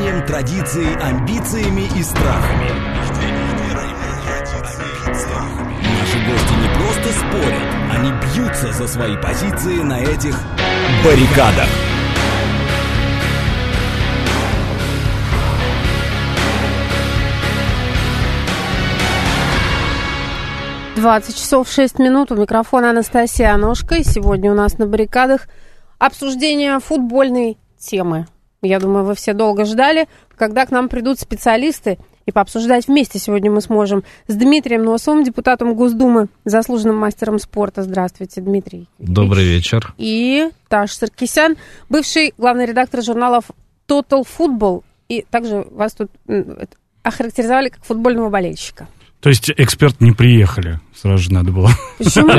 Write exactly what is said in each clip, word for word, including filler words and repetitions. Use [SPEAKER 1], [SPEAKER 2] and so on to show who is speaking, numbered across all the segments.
[SPEAKER 1] верованием, традицией, амбициями и страхами. Наши гости не просто спорят, они бьются за свои позиции на этих баррикадах.
[SPEAKER 2] двадцать часов шесть минут. У микрофона Анастасия Аношка. И сегодня у нас на баррикадах обсуждение футбольной темы. Я думаю, вы все долго ждали, когда к нам придут специалисты, и пообсуждать вместе сегодня мы сможем с Дмитрием Носовым, депутатом Госдумы, заслуженным мастером спорта. Здравствуйте, Дмитрий.
[SPEAKER 3] Добрый вечер.
[SPEAKER 2] И Таш Саркисян, бывший главный редактор журналов Total Football. И также вас тут охарактеризовали как футбольного болельщика.
[SPEAKER 4] То есть эксперты не приехали, сразу же надо было.
[SPEAKER 2] Почему?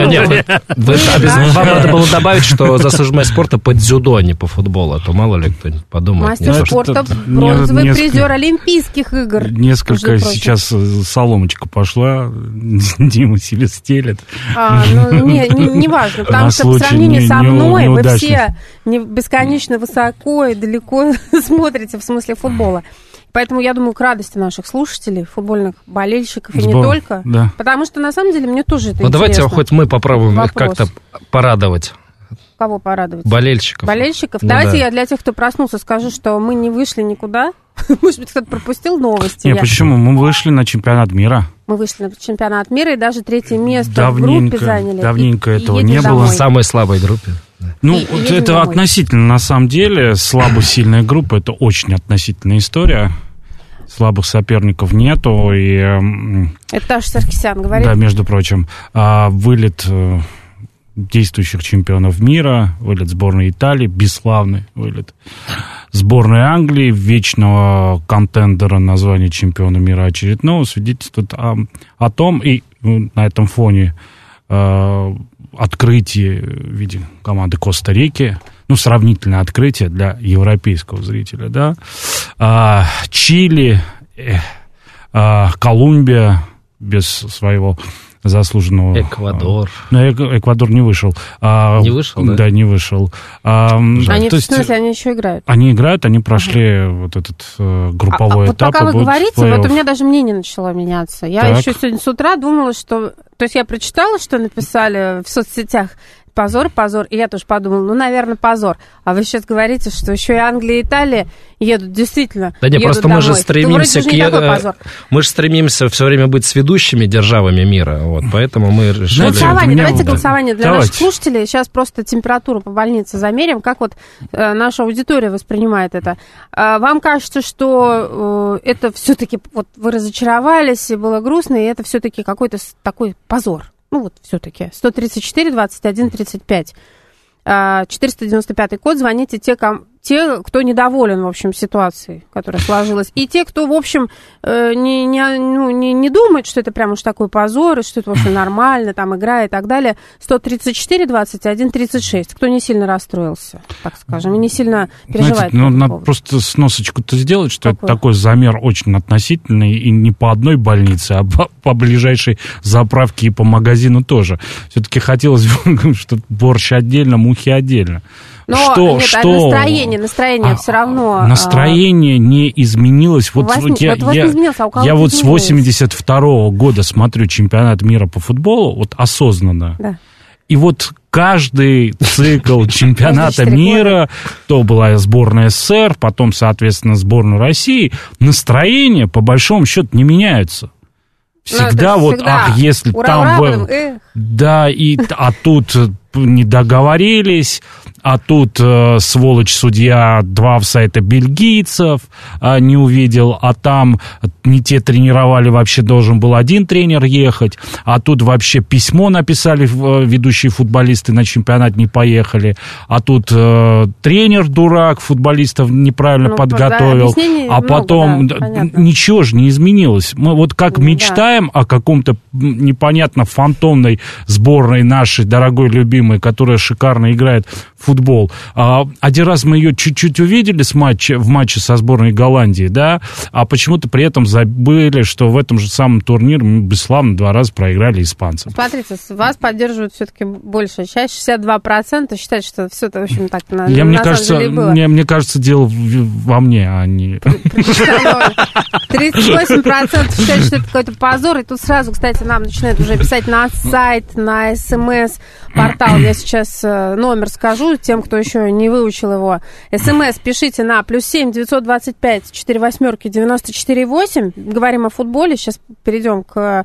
[SPEAKER 3] Вам надо было добавить, что заслуженный спорта по дзюдо, а не по футболу, а то мало ли кто-нибудь подумает.
[SPEAKER 2] Мастер спорта, бронзовый призер Олимпийских игр.
[SPEAKER 4] Несколько сейчас соломочка пошла, Дима сильно стелет.
[SPEAKER 2] А, ну, не, не, не важно, потому что по сравнению со мной вы все бесконечно высоко и далеко смотрите в смысле футбола. Поэтому я думаю, к радости наших слушателей, футбольных болельщиков, Сбор, и не только. Да. Потому что, на самом деле, мне тоже это
[SPEAKER 3] ну,
[SPEAKER 2] интересно.
[SPEAKER 3] Давайте хоть мы попробуем их как-то порадовать.
[SPEAKER 2] Кого порадовать?
[SPEAKER 3] Болельщиков.
[SPEAKER 2] Болельщиков?
[SPEAKER 3] Ну,
[SPEAKER 2] давайте
[SPEAKER 3] да.
[SPEAKER 2] я для тех, кто проснулся, скажу, что мы не вышли никуда. Может быть, кто-то пропустил новости.
[SPEAKER 4] Нет, я... почему? Мы вышли на чемпионат мира.
[SPEAKER 2] Мы вышли на чемпионат мира и даже третье место
[SPEAKER 4] давненько,
[SPEAKER 2] в группе заняли.
[SPEAKER 4] Давненько
[SPEAKER 2] и,
[SPEAKER 4] этого
[SPEAKER 2] и
[SPEAKER 4] не было.
[SPEAKER 2] Домой.
[SPEAKER 3] В самой слабой группе.
[SPEAKER 4] Ну,
[SPEAKER 2] и,
[SPEAKER 4] вот
[SPEAKER 2] и
[SPEAKER 4] это
[SPEAKER 2] домой.
[SPEAKER 4] Относительно, на самом деле, слабо-сильная группа, это очень относительная история. Слабых соперников нету. И,
[SPEAKER 2] это Таша Саркисян говорит.
[SPEAKER 4] Да, между прочим. Вылет действующих чемпионов мира, вылет сборной Италии, бесславный вылет. Сборной Англии, вечного контендера на звание чемпиона мира очередного, свидетельствует о, о том, и на этом фоне э, открытие в виде команды Коста-Рики, ну, сравнительное открытие для европейского зрителя, да, а, Чили, э, а, Колумбия без своего заслуженного...
[SPEAKER 3] Эквадор.
[SPEAKER 4] Ну, Эквадор не вышел. А,
[SPEAKER 3] не вышел, да?
[SPEAKER 4] Да, не вышел. А,
[SPEAKER 2] они,
[SPEAKER 4] то
[SPEAKER 2] в смысле, есть, они еще играют?
[SPEAKER 4] Они играют, они прошли uh-huh. вот этот э, групповой
[SPEAKER 2] а,
[SPEAKER 4] этап.
[SPEAKER 2] Вот пока вы говорите, вот у меня даже мнение начало меняться. Я так. еще сегодня с утра думала, что... То есть я прочитала, что написали в соцсетях. Позор, позор. И я тоже подумала, ну, наверное, позор. А вы сейчас говорите, что еще и Англия, и Италия едут действительно.
[SPEAKER 3] Да нет,
[SPEAKER 2] едут
[SPEAKER 3] просто
[SPEAKER 2] домой.
[SPEAKER 3] мы же стремимся
[SPEAKER 2] к...
[SPEAKER 3] Е... Мы же стремимся все время быть с ведущими державами мира. Вот, поэтому мы решили...
[SPEAKER 2] Голосование, давайте голосование для
[SPEAKER 4] давайте.
[SPEAKER 2] наших слушателей. Сейчас просто температуру по больнице замерим. Как вот э, наша аудитория воспринимает это. Э, вам кажется, что э, это все-таки... Вот вы разочаровались, и было грустно, и это все-таки какой-то такой позор? Ну, вот все-таки. сто тридцать четыре двадцать один тридцать пять. четыреста девяносто пятый код. Звоните те, ком... те, кто недоволен, в общем, ситуацией, которая сложилась. И те, кто, в общем, не, не, ну, не, не думает, что это прям уж такой позор, и что это, в общем, нормально, там, игра и так далее. сто тридцать четыре двадцать один тридцать шесть. Кто не сильно расстроился, так скажем, и не сильно переживает.
[SPEAKER 4] Знаете, ну, надо просто сносочку-то сделать, что
[SPEAKER 2] Какой?
[SPEAKER 4] Это такой замер очень относительный, и не по одной больнице, а по, по ближайшей заправке и по магазину тоже. Все-таки хотелось бы, чтобы борщ отдельно, мухи отдельно.
[SPEAKER 2] Но
[SPEAKER 4] что,
[SPEAKER 2] нет,
[SPEAKER 4] что...
[SPEAKER 2] настроение, настроение а, все равно...
[SPEAKER 4] Настроение а... не изменилось. Вот,
[SPEAKER 2] вас,
[SPEAKER 4] я,
[SPEAKER 2] вот
[SPEAKER 4] я,
[SPEAKER 2] изменилось, а у кого
[SPEAKER 4] я вот
[SPEAKER 2] изменилось?
[SPEAKER 4] с восемьдесят второго года смотрю чемпионат мира по футболу, вот осознанно.
[SPEAKER 2] Да.
[SPEAKER 4] И вот каждый цикл чемпионата мира, то была сборная СССР, потом, соответственно, сборная России, настроения, по большому счету, не меняются. Всегда
[SPEAKER 2] ну,
[SPEAKER 4] вот,
[SPEAKER 2] всегда.
[SPEAKER 4] ах, если
[SPEAKER 2] ура,
[SPEAKER 4] там...
[SPEAKER 2] Ура,
[SPEAKER 4] вы...
[SPEAKER 2] потом,
[SPEAKER 4] да, и, а тут не договорились, а тут э, сволочь судья два офсайда бельгийцев э, не увидел, а там не те тренировали, вообще должен был один тренер ехать, а тут вообще письмо написали э, ведущие футболисты, на чемпионат не поехали, а тут э, тренер дурак, футболистов неправильно ну, подготовил, да, а много, потом
[SPEAKER 2] да,
[SPEAKER 4] ничего же не изменилось. Мы вот как ну, мечтаем да. о каком-то непонятно фантомной сборной нашей, дорогой любимой, которая шикарно играет футбол. А, один раз мы ее чуть-чуть увидели с матча, в матче со сборной Голландии, да, а почему-то при этом забыли, что в этом же самом турнире мы бесславно два раза проиграли испанцам.
[SPEAKER 2] Смотрите, вас поддерживают все-таки большая часть, шестьдесят два процента считают, что все это, в общем, так на,
[SPEAKER 4] Я,
[SPEAKER 2] на
[SPEAKER 4] мне
[SPEAKER 2] самом
[SPEAKER 4] кажется,
[SPEAKER 2] деле было.
[SPEAKER 4] Мне, мне кажется, дело в, во мне, а не...
[SPEAKER 2] тридцать восемь процентов считают, что это какой-то позор, и тут сразу, кстати, нам начинают уже писать на сайт, на СМС-портал. Я сейчас номер скажу тем, кто еще не выучил его. СМС пишите на плюс семь девятьсот двадцать пять четыре восьмерки девяносто четыре восемь. Говорим о футболе. Сейчас перейдем к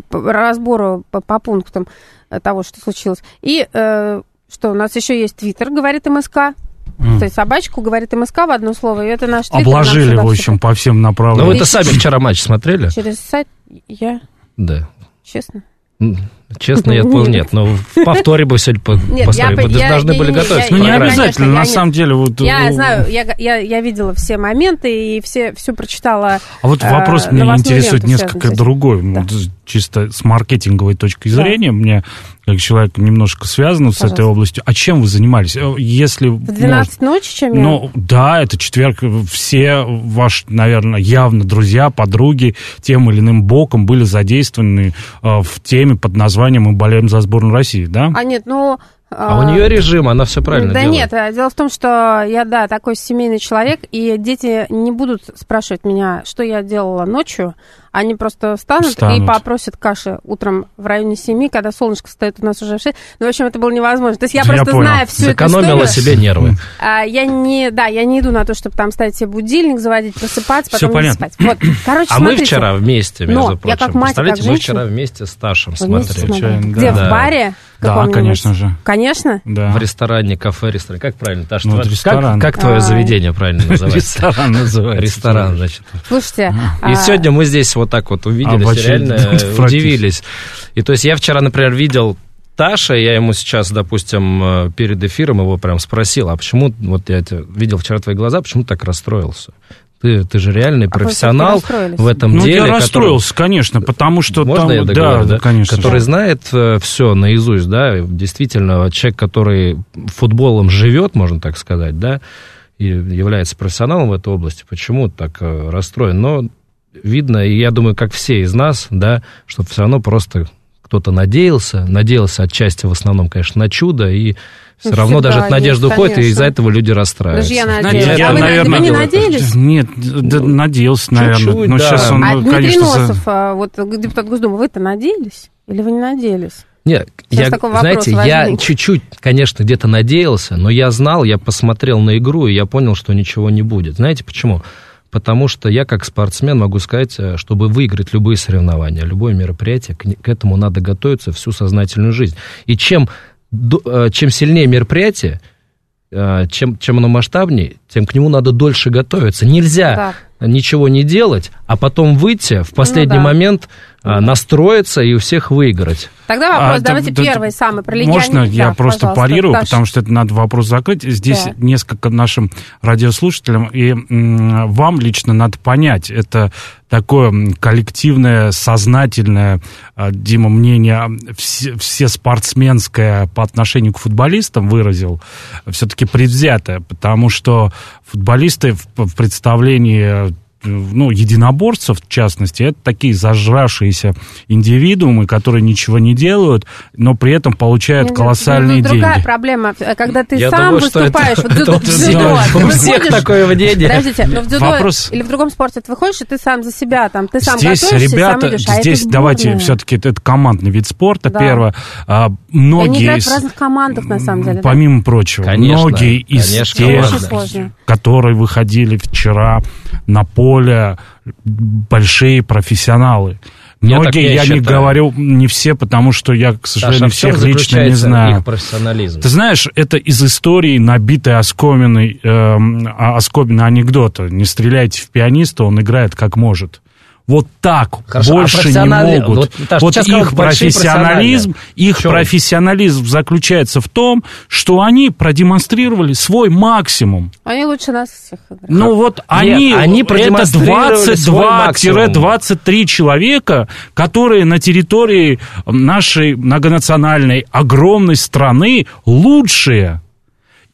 [SPEAKER 2] разбору по, по пунктам того, что случилось. И э, что, у нас еще есть Твиттер, говорит МСК. Mm. То есть собачку говорит МСК в одно слово, и это наш Твиттер.
[SPEAKER 4] Обложили, в общем, по всем направлениям.
[SPEAKER 3] Ну, вы-то сами вчера матч смотрели?
[SPEAKER 2] Через сайт я...
[SPEAKER 3] Да.
[SPEAKER 2] Честно?
[SPEAKER 3] Честно, я понял, нет. Но в повторе бы сегодня поставили. Вы должны были готовиться.
[SPEAKER 4] Ну, не обязательно, на самом деле. Вот,
[SPEAKER 2] я знаю, я, я, я видела все моменты и все, все прочитала.
[SPEAKER 4] А вот вопрос меня интересует несколько другой. Да. Вот, чисто с маркетинговой точки зрения, да. Мне, как человек немножко связан с этой областью. А чем вы занимались? Если
[SPEAKER 2] в двенадцать может, ночи, чем я?
[SPEAKER 4] Ну, да, это четверг. Все ваши, наверное, явно друзья, подруги тем или иным боком были задействованы э, в теме под названием «Мы болеем за сборную России», да?
[SPEAKER 2] А нет, ну...
[SPEAKER 3] А у нее режим, она все правильно
[SPEAKER 2] да
[SPEAKER 3] делает.
[SPEAKER 2] Да нет, дело в том, что я, да, такой семейный человек, и дети не будут спрашивать меня, что я делала ночью. Они просто встанут, встанут. и попросят каши утром в районе семи, когда солнышко встает у нас уже в шесть. Ну, в общем, это было невозможно. То есть я, я просто понял. знаю всю
[SPEAKER 3] Сэкономила
[SPEAKER 2] эту историю.
[SPEAKER 3] себе нервы.
[SPEAKER 2] А, я не, да, я не иду на то, чтобы там ставить себе будильник, заводить, просыпаться, потом не спать. Вот. Короче,
[SPEAKER 3] а
[SPEAKER 2] смотрите.
[SPEAKER 3] мы вчера вместе, между
[SPEAKER 2] Но,
[SPEAKER 3] прочим.
[SPEAKER 2] Я как мать,
[SPEAKER 3] Представляете,
[SPEAKER 2] как
[SPEAKER 3] мы вчера вместе с Ташем смотрели.
[SPEAKER 2] смотрели. Где,
[SPEAKER 3] да.
[SPEAKER 2] в баре?
[SPEAKER 4] Да, конечно же.
[SPEAKER 2] Конечно?
[SPEAKER 3] Да. В ресторане, кафе, ресторан. Как правильно, Таша?
[SPEAKER 4] Ну,
[SPEAKER 3] как, как твое заведение правильно называется?
[SPEAKER 4] Ресторан называется.
[SPEAKER 3] Ресторан, значит.
[SPEAKER 2] Слушайте.
[SPEAKER 3] И сегодня мы здесь вот так вот увиделись, реально удивились. И то есть я вчера, например, видел Таша, я ему сейчас, допустим, перед эфиром его прям спросил, а почему, вот я видел вчера твои глаза, почему ты так расстроился? Ты, ты же реальный профессионал а в этом
[SPEAKER 4] ну,
[SPEAKER 3] деле.
[SPEAKER 4] Ну, я расстроился, который, конечно, потому что
[SPEAKER 3] можно
[SPEAKER 4] там...
[SPEAKER 3] я договорю, да, да?
[SPEAKER 4] Конечно.
[SPEAKER 3] Который знает все наизусть, да, действительно, человек, который футболом живет, можно так сказать, да, и является профессионалом в этой области, почему так расстроен? Но видно, и я думаю, как все из нас, да, что все равно просто кто-то надеялся, надеялся отчасти в основном, конечно, на чудо, и все ну, равно даже эта надежда есть, уходит, конечно. И из-за этого люди расстраиваются.
[SPEAKER 2] Даже я надеялась.
[SPEAKER 4] Я,
[SPEAKER 2] а вы,
[SPEAKER 4] наверное,
[SPEAKER 2] вы не надеялись?
[SPEAKER 4] Нет, да, надеялся, наверное.
[SPEAKER 3] Чуть-чуть,
[SPEAKER 4] но
[SPEAKER 3] да.
[SPEAKER 4] сейчас он,
[SPEAKER 2] а Дмитрий
[SPEAKER 4] конечно,
[SPEAKER 2] Носов, за... вот депутат Госдумы, вы-то надеялись? Или вы не надеялись?
[SPEAKER 3] Нет, я, знаете, я чуть-чуть, конечно, где-то надеялся, но я знал, я посмотрел на игру, и я понял, что ничего не будет. Знаете почему? Потому что я, как спортсмен, могу сказать, чтобы выиграть любые соревнования, любое мероприятие, к этому надо готовиться всю сознательную жизнь. И чем, чем сильнее мероприятие, чем, чем оно масштабнее, тем к нему надо дольше готовиться. Нельзя да. ничего не делать, а потом выйти в последний ну, да. момент, ну, настроиться и у всех выиграть.
[SPEAKER 2] Тогда вопрос,
[SPEAKER 4] а,
[SPEAKER 2] давайте
[SPEAKER 4] да,
[SPEAKER 2] первый,
[SPEAKER 4] да,
[SPEAKER 2] самый, про легионеров.
[SPEAKER 4] Можно я
[SPEAKER 2] да,
[SPEAKER 4] просто парирую, Таш. Потому что это надо вопрос закрыть. Здесь да. несколько нашим радиослушателям, и м, вам лично надо понять, это такое коллективное, сознательное, Дима, мнение, все, все спортсменское по отношению к футболистам выразил, все-таки предвзятое, потому что футболисты в, в представлении... ну, единоборцев, в частности, это такие зажравшиеся индивидуумы, которые ничего не делают, но при этом получают нет, колоссальные
[SPEAKER 2] ну,
[SPEAKER 4] деньги.
[SPEAKER 2] Другая проблема, когда ты
[SPEAKER 3] Я
[SPEAKER 2] сам
[SPEAKER 3] думаю,
[SPEAKER 2] выступаешь,
[SPEAKER 3] это,
[SPEAKER 2] вот дзюдо,
[SPEAKER 3] это,
[SPEAKER 2] дзюдо,
[SPEAKER 3] это, у всех
[SPEAKER 2] выходишь,
[SPEAKER 3] такое мнение.
[SPEAKER 2] Подождите, но в дзюдо
[SPEAKER 4] Вопрос...
[SPEAKER 2] или в другом спорте ты выходишь, и ты сам за себя, там, ты сам
[SPEAKER 4] здесь,
[SPEAKER 2] готовишься,
[SPEAKER 4] ребята,
[SPEAKER 2] сам идешь, а
[SPEAKER 4] здесь
[SPEAKER 2] это
[SPEAKER 4] давайте, все-таки это, это командный вид спорта,
[SPEAKER 2] да.
[SPEAKER 4] первое. А, многие
[SPEAKER 2] Они играют
[SPEAKER 4] из,
[SPEAKER 2] в разных командах, на самом деле.
[SPEAKER 4] Помимо
[SPEAKER 2] да?
[SPEAKER 4] прочего,
[SPEAKER 3] конечно,
[SPEAKER 4] многие из
[SPEAKER 3] конечно,
[SPEAKER 4] тех, которые выходили вчера на поле, большие профессионалы. Многие, я, я не говорю, не все, потому что я, к сожалению, Саша, всех лично не знаю.
[SPEAKER 3] Их профессионализм?
[SPEAKER 4] Ты знаешь, это из истории, набитой оскоминой, э, оскоминой анекдота. Не стреляйте в пианиста, он играет как может. Вот так, хорошо, больше а не могут. Вот, Таш, вот их профессионализм, их профессионализм заключается в том, что они продемонстрировали свой максимум.
[SPEAKER 2] Они лучше нас всех играют.
[SPEAKER 4] Ну вот Нет, они,
[SPEAKER 3] они
[SPEAKER 4] это двадцать два - двадцать три человека, которые на территории нашей многонациональной огромной страны лучшие.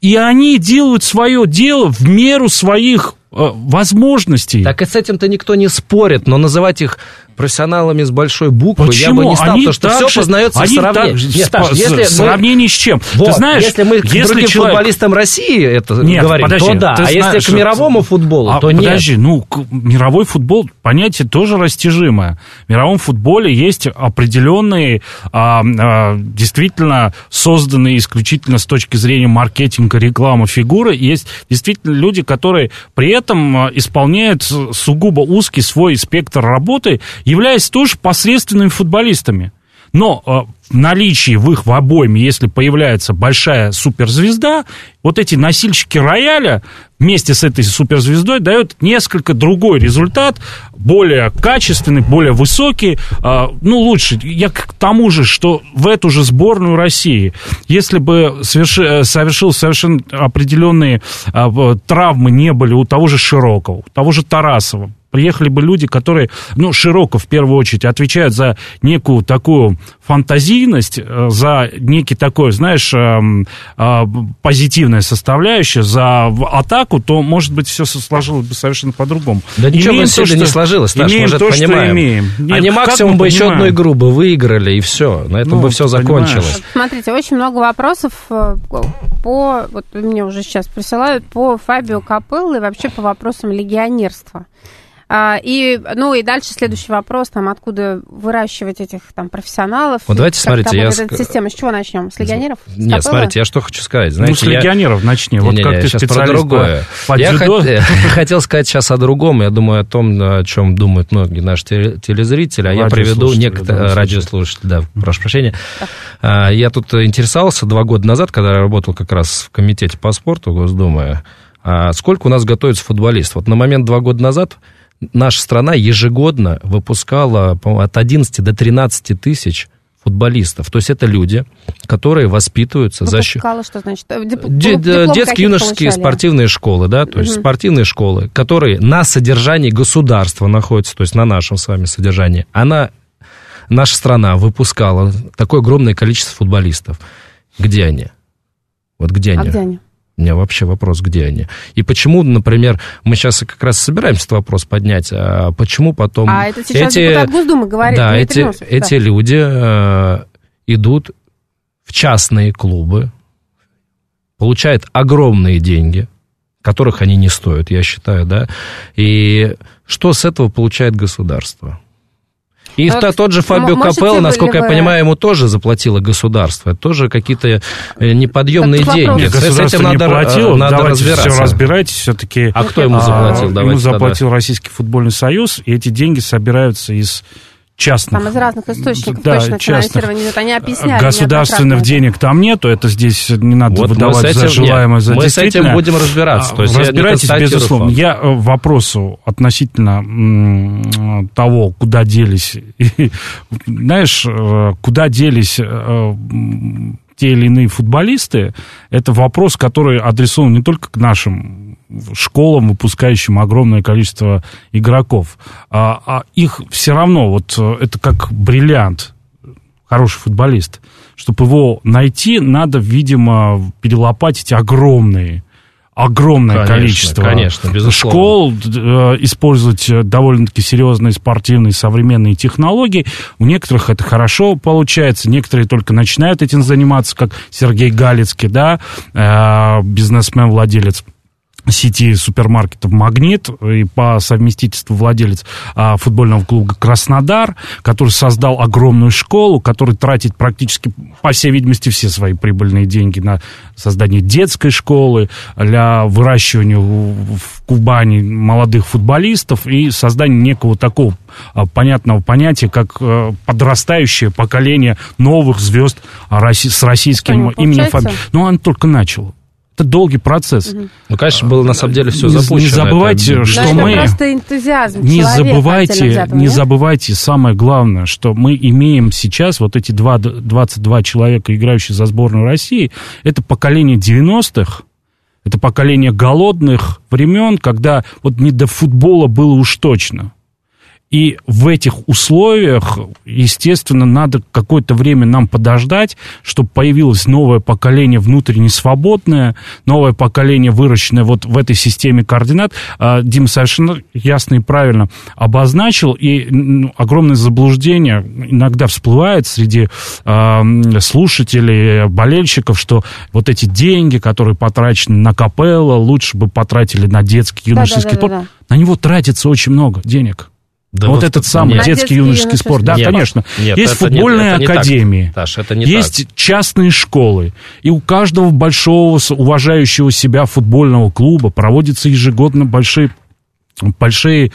[SPEAKER 4] И они делают свое дело в меру своих э, возможностей.
[SPEAKER 3] Так и с этим-то никто не спорит, но называть их профессионалами с большой буквы
[SPEAKER 4] Почему?
[SPEAKER 3] Я бы не стал,
[SPEAKER 4] они
[SPEAKER 3] потому что все
[SPEAKER 4] же,
[SPEAKER 3] познается в сравнении.
[SPEAKER 4] Нет, Паш, если в сравнении мы, с чем?
[SPEAKER 3] Вот,
[SPEAKER 4] ты знаешь,
[SPEAKER 3] если мы к
[SPEAKER 4] если
[SPEAKER 3] другим
[SPEAKER 4] человек...
[SPEAKER 3] футболистам России это
[SPEAKER 4] нет,
[SPEAKER 3] говорим,
[SPEAKER 4] подожди,
[SPEAKER 3] то да. А
[SPEAKER 4] знаешь,
[SPEAKER 3] если к мировому футболу,
[SPEAKER 4] а,
[SPEAKER 3] то нет.
[SPEAKER 4] Подожди, ну, мировой футбол, понятие тоже растяжимое. В мировом футболе есть определенные, а, а, действительно созданные исключительно с точки зрения маркетинга, рекламы фигуры. Есть действительно люди, которые при этом исполняют сугубо узкий свой спектр работы, являясь тоже посредственными футболистами. Но э, в наличии в их в обойме, если появляется большая суперзвезда, вот эти носильщики рояля вместе с этой суперзвездой дают несколько другой результат, более качественный, более высокий, э, ну, лучше. Я к тому же, что в эту же сборную России, если бы соверши, совершил совершенно определенные э, травмы не были у того же Широкова, у того же Тарасова, приехали бы люди, которые, ну, широко, в первую очередь, отвечают за некую такую фантазийность, за некий такой, знаешь, позитивная составляющая, за атаку, то, может быть, все сложилось бы совершенно по-другому.
[SPEAKER 3] Да ничего бы сегодня не сложилось, Сташ, мы же это понимаем. Нет, они максимум бы еще одну игру бы выиграли, и все, на этом ну, бы все закончилось.
[SPEAKER 2] Смотрите, очень много вопросов по, вот мне уже сейчас присылают, по Фабио Капелло и вообще по вопросам легионерства. И, ну, и дальше следующий вопрос, там, откуда выращивать этих там профессионалов.
[SPEAKER 3] Вот давайте,
[SPEAKER 2] как,
[SPEAKER 3] смотрите, я...
[SPEAKER 2] Эта система, с чего начнем? С легионеров? С
[SPEAKER 3] Нет,
[SPEAKER 2] Капелло?
[SPEAKER 3] смотрите, я что хочу сказать. Знаете,
[SPEAKER 4] ну, с легионеров
[SPEAKER 3] я...
[SPEAKER 4] начни.
[SPEAKER 3] Не,
[SPEAKER 4] вот
[SPEAKER 3] не,
[SPEAKER 4] как
[SPEAKER 3] не,
[SPEAKER 4] ты
[SPEAKER 3] сейчас
[SPEAKER 4] специалист
[SPEAKER 3] про другое.
[SPEAKER 4] По, по
[SPEAKER 3] я
[SPEAKER 4] дзюдо.
[SPEAKER 3] хотел сказать сейчас о другом. Я думаю о том, о чем думают многие наши телезрители. А я приведу некоторые радиослушатели. Да, прошу прощения. Я тут интересовался два года назад, когда я работал как раз в комитете по спорту Госдумы. Сколько у нас готовится футболистов? Вот на момент два года назад наша страна ежегодно выпускала, по-моему, от одиннадцати до тринадцати тысяч футболистов. То есть это люди, которые воспитываются за счет...
[SPEAKER 2] что значит?
[SPEAKER 3] Детские, юношеские спортивные школы, да, то есть угу. спортивные школы, которые на содержании государства находятся, то есть на нашем с вами содержании. Она, наша страна выпускала такое огромное количество футболистов. Где они? Вот где они?
[SPEAKER 2] А где они?
[SPEAKER 3] У меня вообще вопрос, где они. И почему, например, мы сейчас как раз собираемся этот вопрос поднять, а почему потом...
[SPEAKER 2] А это сейчас
[SPEAKER 3] эти,
[SPEAKER 2] депутат Госдумы говорит.
[SPEAKER 3] Да, эти, эти да. люди э, идут в частные клубы, получают огромные деньги, которых они не стоят, я считаю, да, и что с этого получает государство? И вот то, тот же Фабио Капелло, насколько я вы... понимаю, ему тоже заплатило государство. Это тоже какие-то неподъемные так деньги.
[SPEAKER 4] Нет, государство с этим
[SPEAKER 3] не
[SPEAKER 4] надо, платило.
[SPEAKER 3] Надо
[SPEAKER 4] Давайте
[SPEAKER 3] разбираться.
[SPEAKER 4] Все разбирайтесь все-таки.
[SPEAKER 3] А кто ему заплатил?
[SPEAKER 4] А,
[SPEAKER 3] Давайте
[SPEAKER 4] ему заплатил
[SPEAKER 3] тогда.
[SPEAKER 4] Российский футбольный союз, и эти деньги собираются из частных...
[SPEAKER 2] Там из разных источников
[SPEAKER 4] да,
[SPEAKER 2] точно финансирование идет. Они объясняли.
[SPEAKER 4] Государственных денег там нету, это здесь не надо вот выдавать этим, за желаемое, нет, за
[SPEAKER 3] мы
[SPEAKER 4] действительное.
[SPEAKER 3] Мы с этим будем разбираться. То есть
[SPEAKER 4] разбирайтесь, безусловно. Я вопросу относительно м, того, куда делись, знаешь, куда делись м, те или иные футболисты, это вопрос, который адресован не только к нашим школам, выпускающим огромное количество игроков, а, а их все равно, вот это как бриллиант, хороший футболист. Чтобы его найти, надо, видимо, перелопатить огромные, огромное конечно, количество
[SPEAKER 3] конечно, безусловно.
[SPEAKER 4] Школ, э, использовать довольно-таки серьезные спортивные современные технологии. У некоторых это хорошо получается, некоторые только начинают этим заниматься, как Сергей Галицкий, да, э, бизнесмен, владелец сети супермаркетов «Магнит» и по совместительству владелец а, футбольного клуба «Краснодар», который создал огромную школу, который тратит практически, по всей видимости, все свои прибыльные деньги на создание детской школы, для выращивания в Кубани молодых футболистов и создание некого такого а, понятного понятия, как а, подрастающее поколение новых звезд а, с российским именем. Но он только начал. Это долгий процесс.
[SPEAKER 2] Угу.
[SPEAKER 3] Ну, конечно, было на самом деле все запущено.
[SPEAKER 4] Не забывайте, это... что
[SPEAKER 2] это
[SPEAKER 4] мы...
[SPEAKER 2] просто энтузиазм
[SPEAKER 4] не
[SPEAKER 2] человека,
[SPEAKER 4] забывайте,
[SPEAKER 2] взятого,
[SPEAKER 4] не
[SPEAKER 2] нет?
[SPEAKER 4] забывайте самое главное, что мы имеем сейчас вот эти двадцать два человека, играющие за сборную России, это поколение девяностых, это поколение голодных времен, когда вот не до футбола было уж точно. И в этих условиях, естественно, надо какое-то время нам подождать, чтобы появилось новое поколение внутренне свободное, новое поколение, выращенное вот в этой системе координат. Дима совершенно ясно и правильно обозначил, и ну, огромное заблуждение иногда всплывает среди э, слушателей, болельщиков, что вот эти деньги, которые потрачены на капелло, лучше бы потратили на детский юношеский да, да, спорт. Да, да, да. На него тратится очень много денег. Да вот этот самый нет. детский юношеский, юношеский спорт. Да, нет, конечно. Нет, есть футбольные не, академии, не Таш, это не есть так. частные школы. И у каждого большого, уважающего себя футбольного клуба проводятся ежегодно большие, большие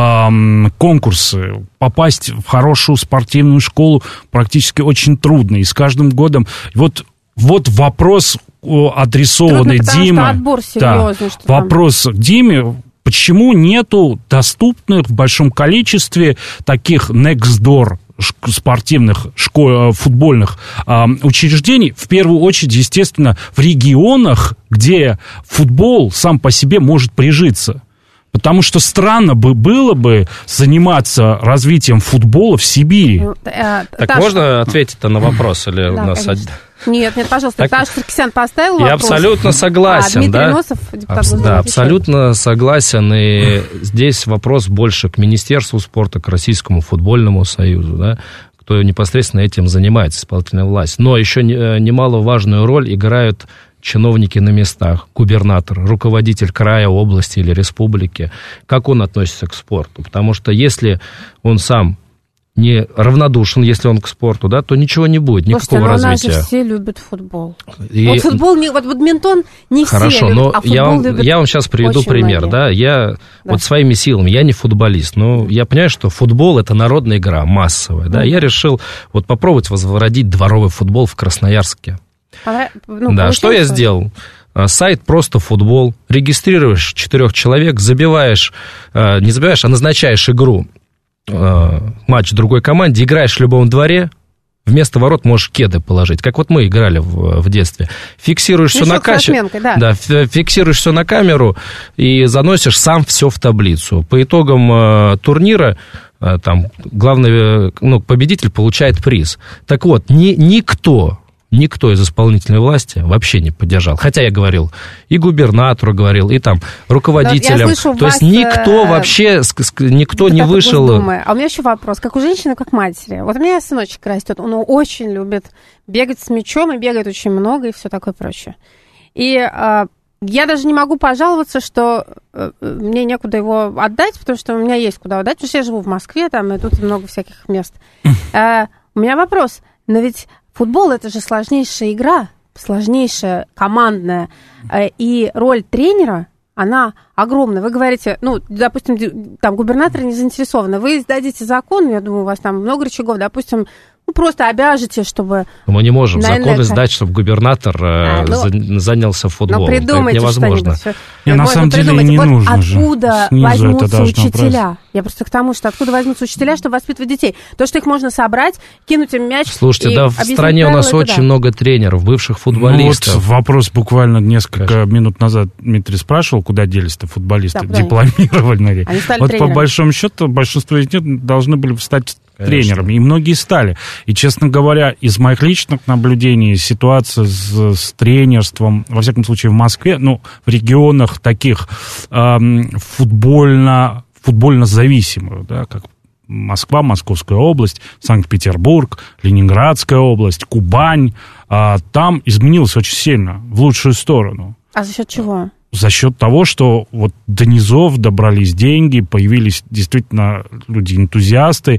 [SPEAKER 4] э, конкурсы. Попасть в хорошую спортивную школу практически очень трудно. И с каждым годом... Вот, вот вопрос адресованный трудно, Диме. Что отбор серьезный, да, что вопрос там... к Диме... Почему нету доступных в большом количестве таких next door спортивных, школ, футбольных э, учреждений? В первую очередь, естественно, в регионах, где футбол сам по себе может прижиться. Потому что странно бы было бы заниматься развитием футбола в Сибири.
[SPEAKER 3] Так Таша... можно ответить-то на вопрос? Или да, у нас...
[SPEAKER 2] Нет, нет, пожалуйста, так, Таша Саркисян поставил вопрос.
[SPEAKER 3] Я абсолютно согласен. А Дмитрий
[SPEAKER 2] да? Носов, депутат
[SPEAKER 3] Аб- Да, абсолютно согласен. И здесь вопрос больше к Министерству спорта, к Российскому футбольному союзу, да, кто непосредственно этим занимается, исполнительная власть. Но еще немаловажную роль играют чиновники на местах, губернатор, руководитель края, области или республики. Как он относится к спорту? Потому что если он сам не равнодушен, если он к спорту, да, то ничего не будет, никакого
[SPEAKER 2] Слушайте,
[SPEAKER 3] развития.
[SPEAKER 2] У нас же все любят футбол. И... Вот футбол, не, вот бадминтон не
[SPEAKER 3] Хорошо,
[SPEAKER 2] все любят,
[SPEAKER 3] но
[SPEAKER 2] а футбол
[SPEAKER 3] я вам,
[SPEAKER 2] любят
[SPEAKER 3] я вам сейчас приведу пример, многие. да, я да. вот своими силами, я не футболист, но я понимаю, что футбол это народная игра, массовая, да, mm-hmm. я решил вот попробовать возродить дворовый футбол в Красноярске. А, ну, да, что я сделал? Сайт «Просто футбол», регистрируешь четырех человек, забиваешь, не забиваешь, а назначаешь игру, матч другой команде, играешь в любом дворе, вместо ворот можешь кеды положить, как вот мы играли в, в детстве. Фиксируешь все на камеру, да. да, фиксируешь все на камеру и заносишь сам все в таблицу. По итогам э, турнира э, там главный, ну, победитель получает приз. Так вот, ни, никто... Никто из исполнительной власти вообще не поддержал. Хотя я говорил, и губернатору говорил, и там руководителям.
[SPEAKER 2] Слышу,
[SPEAKER 3] То есть никто э... вообще, никто не вышел.
[SPEAKER 2] А у меня еще вопрос, как у женщины, как матери. Вот у меня сыночек растет, он очень любит бегать с мячом, и бегает очень много, и все такое прочее. И э, я даже не могу пожаловаться, что э, мне некуда его отдать, потому что у меня есть куда отдать, потому что я живу в Москве, там, и тут много всяких мест. Э, у меня вопрос, но ведь футбол – это же сложнейшая игра, сложнейшая, командная, и роль тренера, она огромная. Вы говорите, ну, допустим, там губернатор не заинтересован, вы издадите закон, я думаю, у вас там много рычагов, допустим, ну, просто обяжете, чтобы...
[SPEAKER 3] Мы не можем закон издать, чтобы губернатор а, ну, занялся футболом.
[SPEAKER 2] Ну, придумайте
[SPEAKER 3] это невозможно.
[SPEAKER 4] Не, на самом деле и не
[SPEAKER 2] вот
[SPEAKER 4] нужно
[SPEAKER 2] откуда
[SPEAKER 4] же.
[SPEAKER 2] возьмутся учителя? Брать. Я просто к тому, что откуда возьмутся учителя, чтобы воспитывать детей? То, что их можно собрать, кинуть им мяч.
[SPEAKER 3] Слушайте,
[SPEAKER 2] и
[SPEAKER 3] да, в стране у нас очень да. много тренеров, бывших футболистов.
[SPEAKER 4] Ну, вот вопрос буквально несколько Конечно. минут назад Дмитрий спрашивал, куда делись-то футболисты, да, дипломированные. Вот тренерами. По большому счету большинство из них должны были стать тренерами, и многие стали. И, честно говоря, из моих личных наблюдений ситуация с, с тренерством, во всяком случае, в Москве, ну, в регионах таких эм, футбольно, футбольно зависимых, да, как Москва, Московская область, Санкт-Петербург, Ленинградская область, Кубань, э, там изменилось очень сильно, в лучшую сторону.
[SPEAKER 2] А за счет чего?
[SPEAKER 4] За счет того, что вот до низов добрались деньги, появились действительно люди-энтузиасты,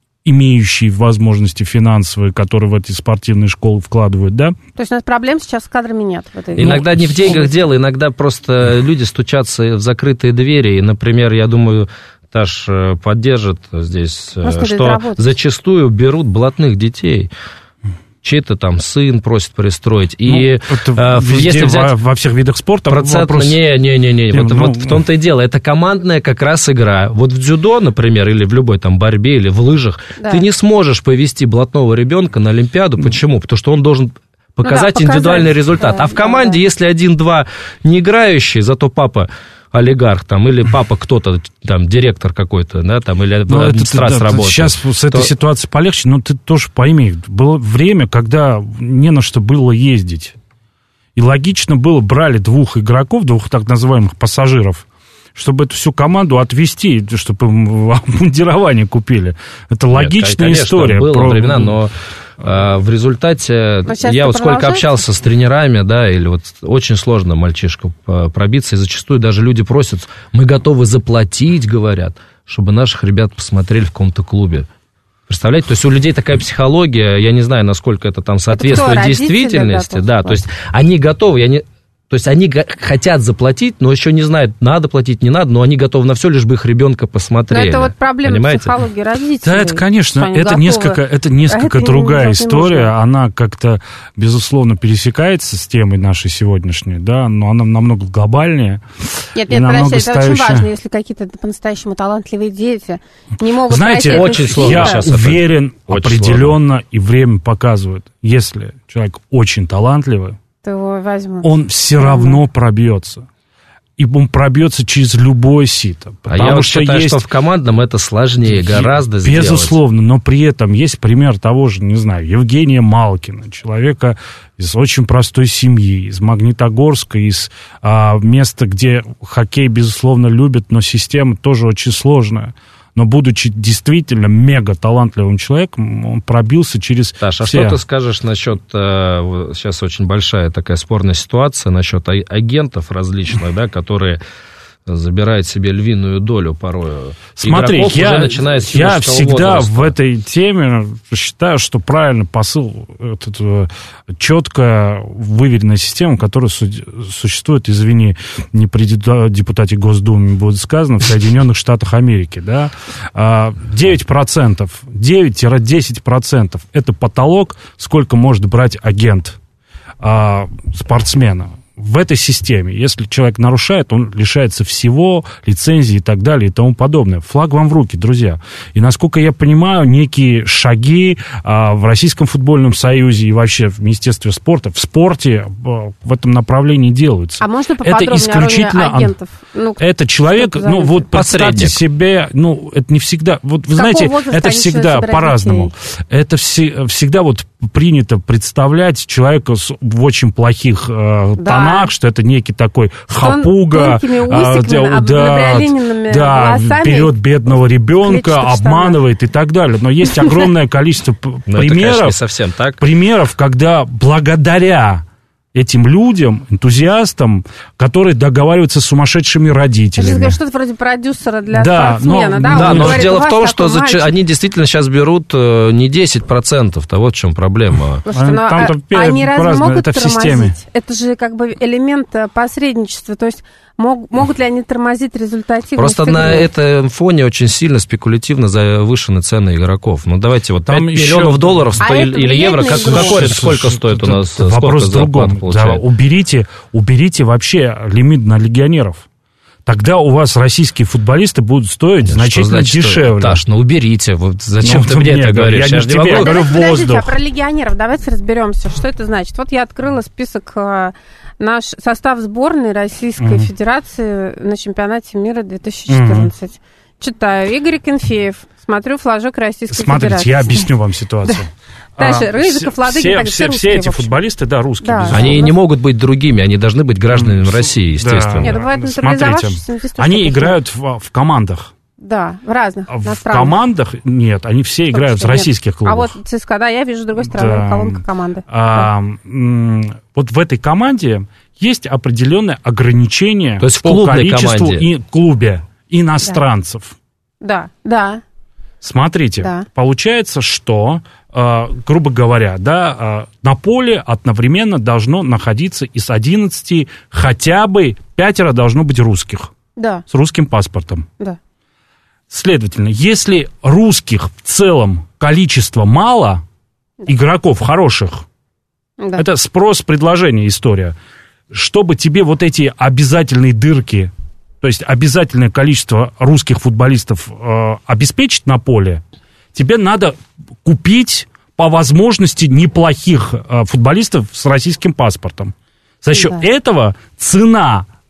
[SPEAKER 4] имеющие возможности финансовые, которые в эти спортивные школы вкладывают, да?
[SPEAKER 2] То есть у нас проблем сейчас с кадрами нет? В этой...
[SPEAKER 3] Иногда не в деньгах дело, иногда просто люди стучатся в закрытые двери. И, например, я думаю, Таш поддержит здесь, просто что зачастую берут блатных детей. Чей-то там сын просит пристроить. Ну, и
[SPEAKER 4] это э, если взять во, во всех видах спорта
[SPEAKER 3] процент...
[SPEAKER 4] вопрос...
[SPEAKER 3] Не, не, не, не.
[SPEAKER 4] не
[SPEAKER 3] вот,
[SPEAKER 4] ну...
[SPEAKER 3] вот в том-то и дело. Это командная как раз игра. Вот в дзюдо, например, или в любой там борьбе, или в лыжах, да. ты не сможешь повести блатного ребенка на Олимпиаду. Mm. Почему? Потому что он должен показать, ну, да, показать индивидуальный результат. Да, а в команде, да, да. если один-два не играющие, зато папа олигарх, там, или папа кто-то, там, директор какой-то, да, там, или ну, администрация это, работает.
[SPEAKER 4] Сейчас с этой то... ситуацией полегче, но ты тоже пойми, было время, когда не на что было ездить. И логично было, брали двух игроков, двух так называемых пассажиров, чтобы эту всю команду отвезти, чтобы им обмундирование купили. Это Нет, логичная конечно, история.
[SPEAKER 3] Было про... времена, но э, в результате я вот сколько общался с тренерами, да, или вот очень сложно мальчишку пробиться, и зачастую даже люди просят, мы готовы заплатить, говорят, чтобы наших ребят посмотрели в каком-то клубе. Представляете? То есть у людей такая психология, я не знаю, насколько это там соответствует это кто, действительности. Да, то есть они готовы, они, то есть они г- хотят заплатить, но еще не знают, надо платить, не надо, но они готовы на все, лишь бы их ребенка посмотрели. Но
[SPEAKER 2] это вот проблема
[SPEAKER 3] понимаете?
[SPEAKER 2] Психологии родителей.
[SPEAKER 4] Да, это, конечно, это несколько, это несколько а другая это история, она как-то, безусловно, пересекается с темой нашей сегодняшней, да, но она намного глобальнее.
[SPEAKER 2] Нет, нет, подожди, это очень важно, если какие-то по-настоящему талантливые дети не могут...
[SPEAKER 4] Знаете, очень сложно. Я уверен, определенно, сложно. И время показывает, если человек очень талантливый, он все равно, равно пробьется. И он пробьется через любое сито.
[SPEAKER 3] А я вот что считаю, есть... что в командном это сложнее гораздо
[SPEAKER 4] сделать. Безусловно, но при этом есть пример того же, не знаю, Евгения Малкина, человека из очень простой семьи, из Магнитогорска, из а, места, где хоккей, безусловно, любят, но система тоже очень сложная. Но будучи действительно мега талантливым человеком, он пробился через
[SPEAKER 3] Саш,
[SPEAKER 4] все...
[SPEAKER 3] а что ты скажешь насчет, э, сейчас очень большая такая спорная ситуация, насчет а- агентов различных, да, которые забирают себе львиную долю порою.
[SPEAKER 4] Смотри, я, я всегда
[SPEAKER 3] возраста.
[SPEAKER 4] В этой теме считаю, что правильно посыл, этот, четкая выверенная система, которая существует, извини, не при депутате Госдумы будет сказано, в Соединенных Штатах Америки, да, девять процентов, девять-десять процентов это потолок, сколько может брать агент спортсмена. В этой системе, если человек нарушает, он лишается всего, лицензии и так далее и тому подобное. Флаг вам в руки, друзья. И, насколько я понимаю, некие шаги а, в Российском футбольном союзе и вообще в Министерстве спорта, в спорте а, в этом направлении делаются.
[SPEAKER 2] А можно поподробнее это исключительно, о роли агентов? Ну,
[SPEAKER 4] это человек, ну вот представьте себе, ну это не всегда, вот вы знаете, это всегда по-разному. Детей? Это все, всегда вот принято представлять человека с, в очень плохих э, да. тонах, что это некий такой хапуга,
[SPEAKER 2] э,
[SPEAKER 4] да, да, берет бедного ребенка, обманывает и так далее. Но есть огромное количество примеров, примеров, когда благодаря этим людям, энтузиастам, которые договариваются с сумасшедшими родителями.
[SPEAKER 2] Это что-то вроде продюсера для
[SPEAKER 4] да,
[SPEAKER 2] спортсмена,
[SPEAKER 4] но,
[SPEAKER 2] да?
[SPEAKER 3] Да, но
[SPEAKER 2] говорит,
[SPEAKER 3] дело в том, что за, они действительно сейчас берут не десять процентов, то вот в чем проблема.
[SPEAKER 2] Слушайте, но а, они разве могут это тормозить? Это же как бы элемент посредничества, то есть Мог, могут ли они тормозить результативность?
[SPEAKER 3] Просто игры? На этом фоне очень сильно спекулятивно завышены цены игроков. Ну, давайте, вот там пять еще... миллионов долларов
[SPEAKER 2] а
[SPEAKER 3] или, или евро, как, какой, сколько стоит у нас?
[SPEAKER 4] Вопрос в другом. Да, уберите, уберите вообще лимит на легионеров. Тогда у вас российские футболисты будут стоить Нет, значительно значит, дешевле.
[SPEAKER 3] Таш, ну уберите. Вот зачем ну, ты мне это говоришь?
[SPEAKER 4] Я, я не тебе, я говорю в воздух.
[SPEAKER 2] А про легионеров давайте разберемся. Что это значит? Вот я открыла список, наш состав сборной Российской mm-hmm. Федерации на чемпионате мира две тысячи четырнадцать. Mm-hmm. Читаю. Игорь Кенфеев. Смотрю флажок Российской
[SPEAKER 4] Смотрите,
[SPEAKER 2] Федерации.
[SPEAKER 4] Смотрите, я объясню вам ситуацию.
[SPEAKER 2] Дальше, а, Рызыков, Ладыгин,
[SPEAKER 4] все,
[SPEAKER 2] так,
[SPEAKER 4] все,
[SPEAKER 2] все,
[SPEAKER 4] все эти футболисты, да, русские. Да.
[SPEAKER 3] Они не могут быть другими, они должны быть гражданами mm, России, естественно.
[SPEAKER 2] Нет, бывает,
[SPEAKER 4] смотрите, они играют в, в командах.
[SPEAKER 2] Да, в разных.
[SPEAKER 4] В командах нет, они все Только играют в российских клубах.
[SPEAKER 2] А вот ЦСКА, да, я вижу с другой стороны да. колонка команды.
[SPEAKER 4] А, да. Вот в этой команде есть определенное ограничение
[SPEAKER 3] То есть
[SPEAKER 4] по количеству и клубе иностранцев.
[SPEAKER 2] Да, да.
[SPEAKER 4] Смотрите,
[SPEAKER 2] да.
[SPEAKER 4] получается, что, э, грубо говоря, да, э, на поле одновременно должно находиться из одиннадцати хотя бы пятеро должно быть русских.
[SPEAKER 2] Да.
[SPEAKER 4] С русским паспортом.
[SPEAKER 2] Да.
[SPEAKER 4] Следовательно, если русских в целом количество мало, да. игроков хороших, да. это спрос-предложение история, чтобы тебе вот эти обязательные дырки, то есть обязательное количество русских футболистов э, обеспечить на поле, тебе надо купить по возможности неплохих э, футболистов с российским паспортом. За счет да. этого цена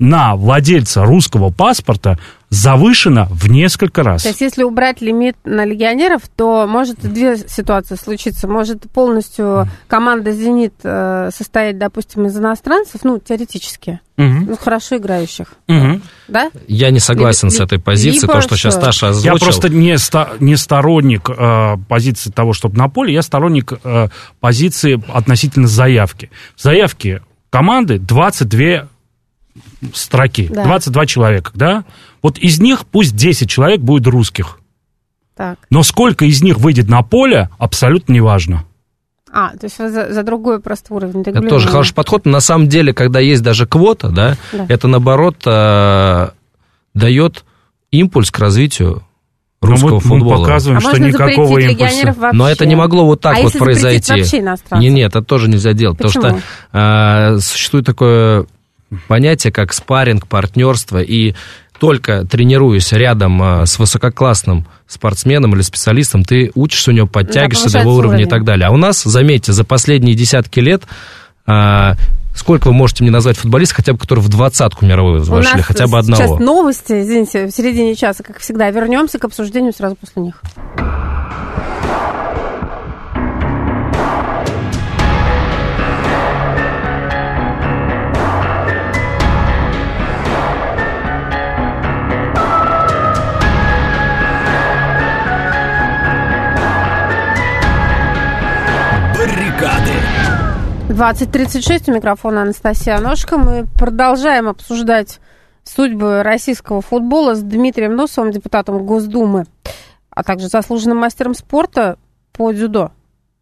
[SPEAKER 4] на владельца русского паспорта завышена в несколько раз.
[SPEAKER 2] То есть, если убрать лимит на легионеров, то может две ситуации случиться. Может полностью команда «Зенит» состоять, допустим, из иностранцев, ну, теоретически, угу. ну, хорошо играющих.
[SPEAKER 4] Угу.
[SPEAKER 2] Да?
[SPEAKER 3] Я не согласен
[SPEAKER 2] Либо,
[SPEAKER 3] с этой позицией, то, что, что сейчас Таша озвучил.
[SPEAKER 4] Я просто не, ста- не сторонник э, позиции того, чтобы на поле, я сторонник э, позиции относительно заявки. В заявке команды двадцать две строки, да. двадцать два человека, да? Вот из них пусть десять человек будет русских.
[SPEAKER 2] Так.
[SPEAKER 4] Но сколько из них выйдет на поле, абсолютно неважно.
[SPEAKER 2] А, то есть за, за другой просто уровень.
[SPEAKER 3] Это тоже хороший подход. Но на самом деле, когда есть даже квота, да, да. это, наоборот, э, дает импульс к развитию русского
[SPEAKER 4] вот
[SPEAKER 3] футбола.
[SPEAKER 4] Мы показываем,
[SPEAKER 2] а
[SPEAKER 4] что никакого импульса.
[SPEAKER 3] Но это не могло вот так
[SPEAKER 2] а
[SPEAKER 3] вот произойти.
[SPEAKER 2] Нет,
[SPEAKER 3] нет, это тоже нельзя делать.
[SPEAKER 2] Почему?
[SPEAKER 3] Потому что э, существует такое понятие, как спарринг, партнерство, и только тренируясь рядом а, с высококлассным спортсменом или специалистом, ты учишься у него, подтягиваешься до его уровня уровень. И так далее. А у нас, заметьте, за последние десятки лет, а, сколько вы можете мне назвать футболистов, хотя бы которые в двадцатку мировую вошли, хотя бы одного?
[SPEAKER 2] Сейчас новости, извините, в середине часа, как всегда. Вернемся к обсуждению сразу после них. двадцать тридцать шесть, у микрофона Анастасия Аношко. Мы продолжаем обсуждать судьбы российского футбола с Дмитрием Носовым, депутатом Госдумы, а также заслуженным мастером спорта по дзюдо,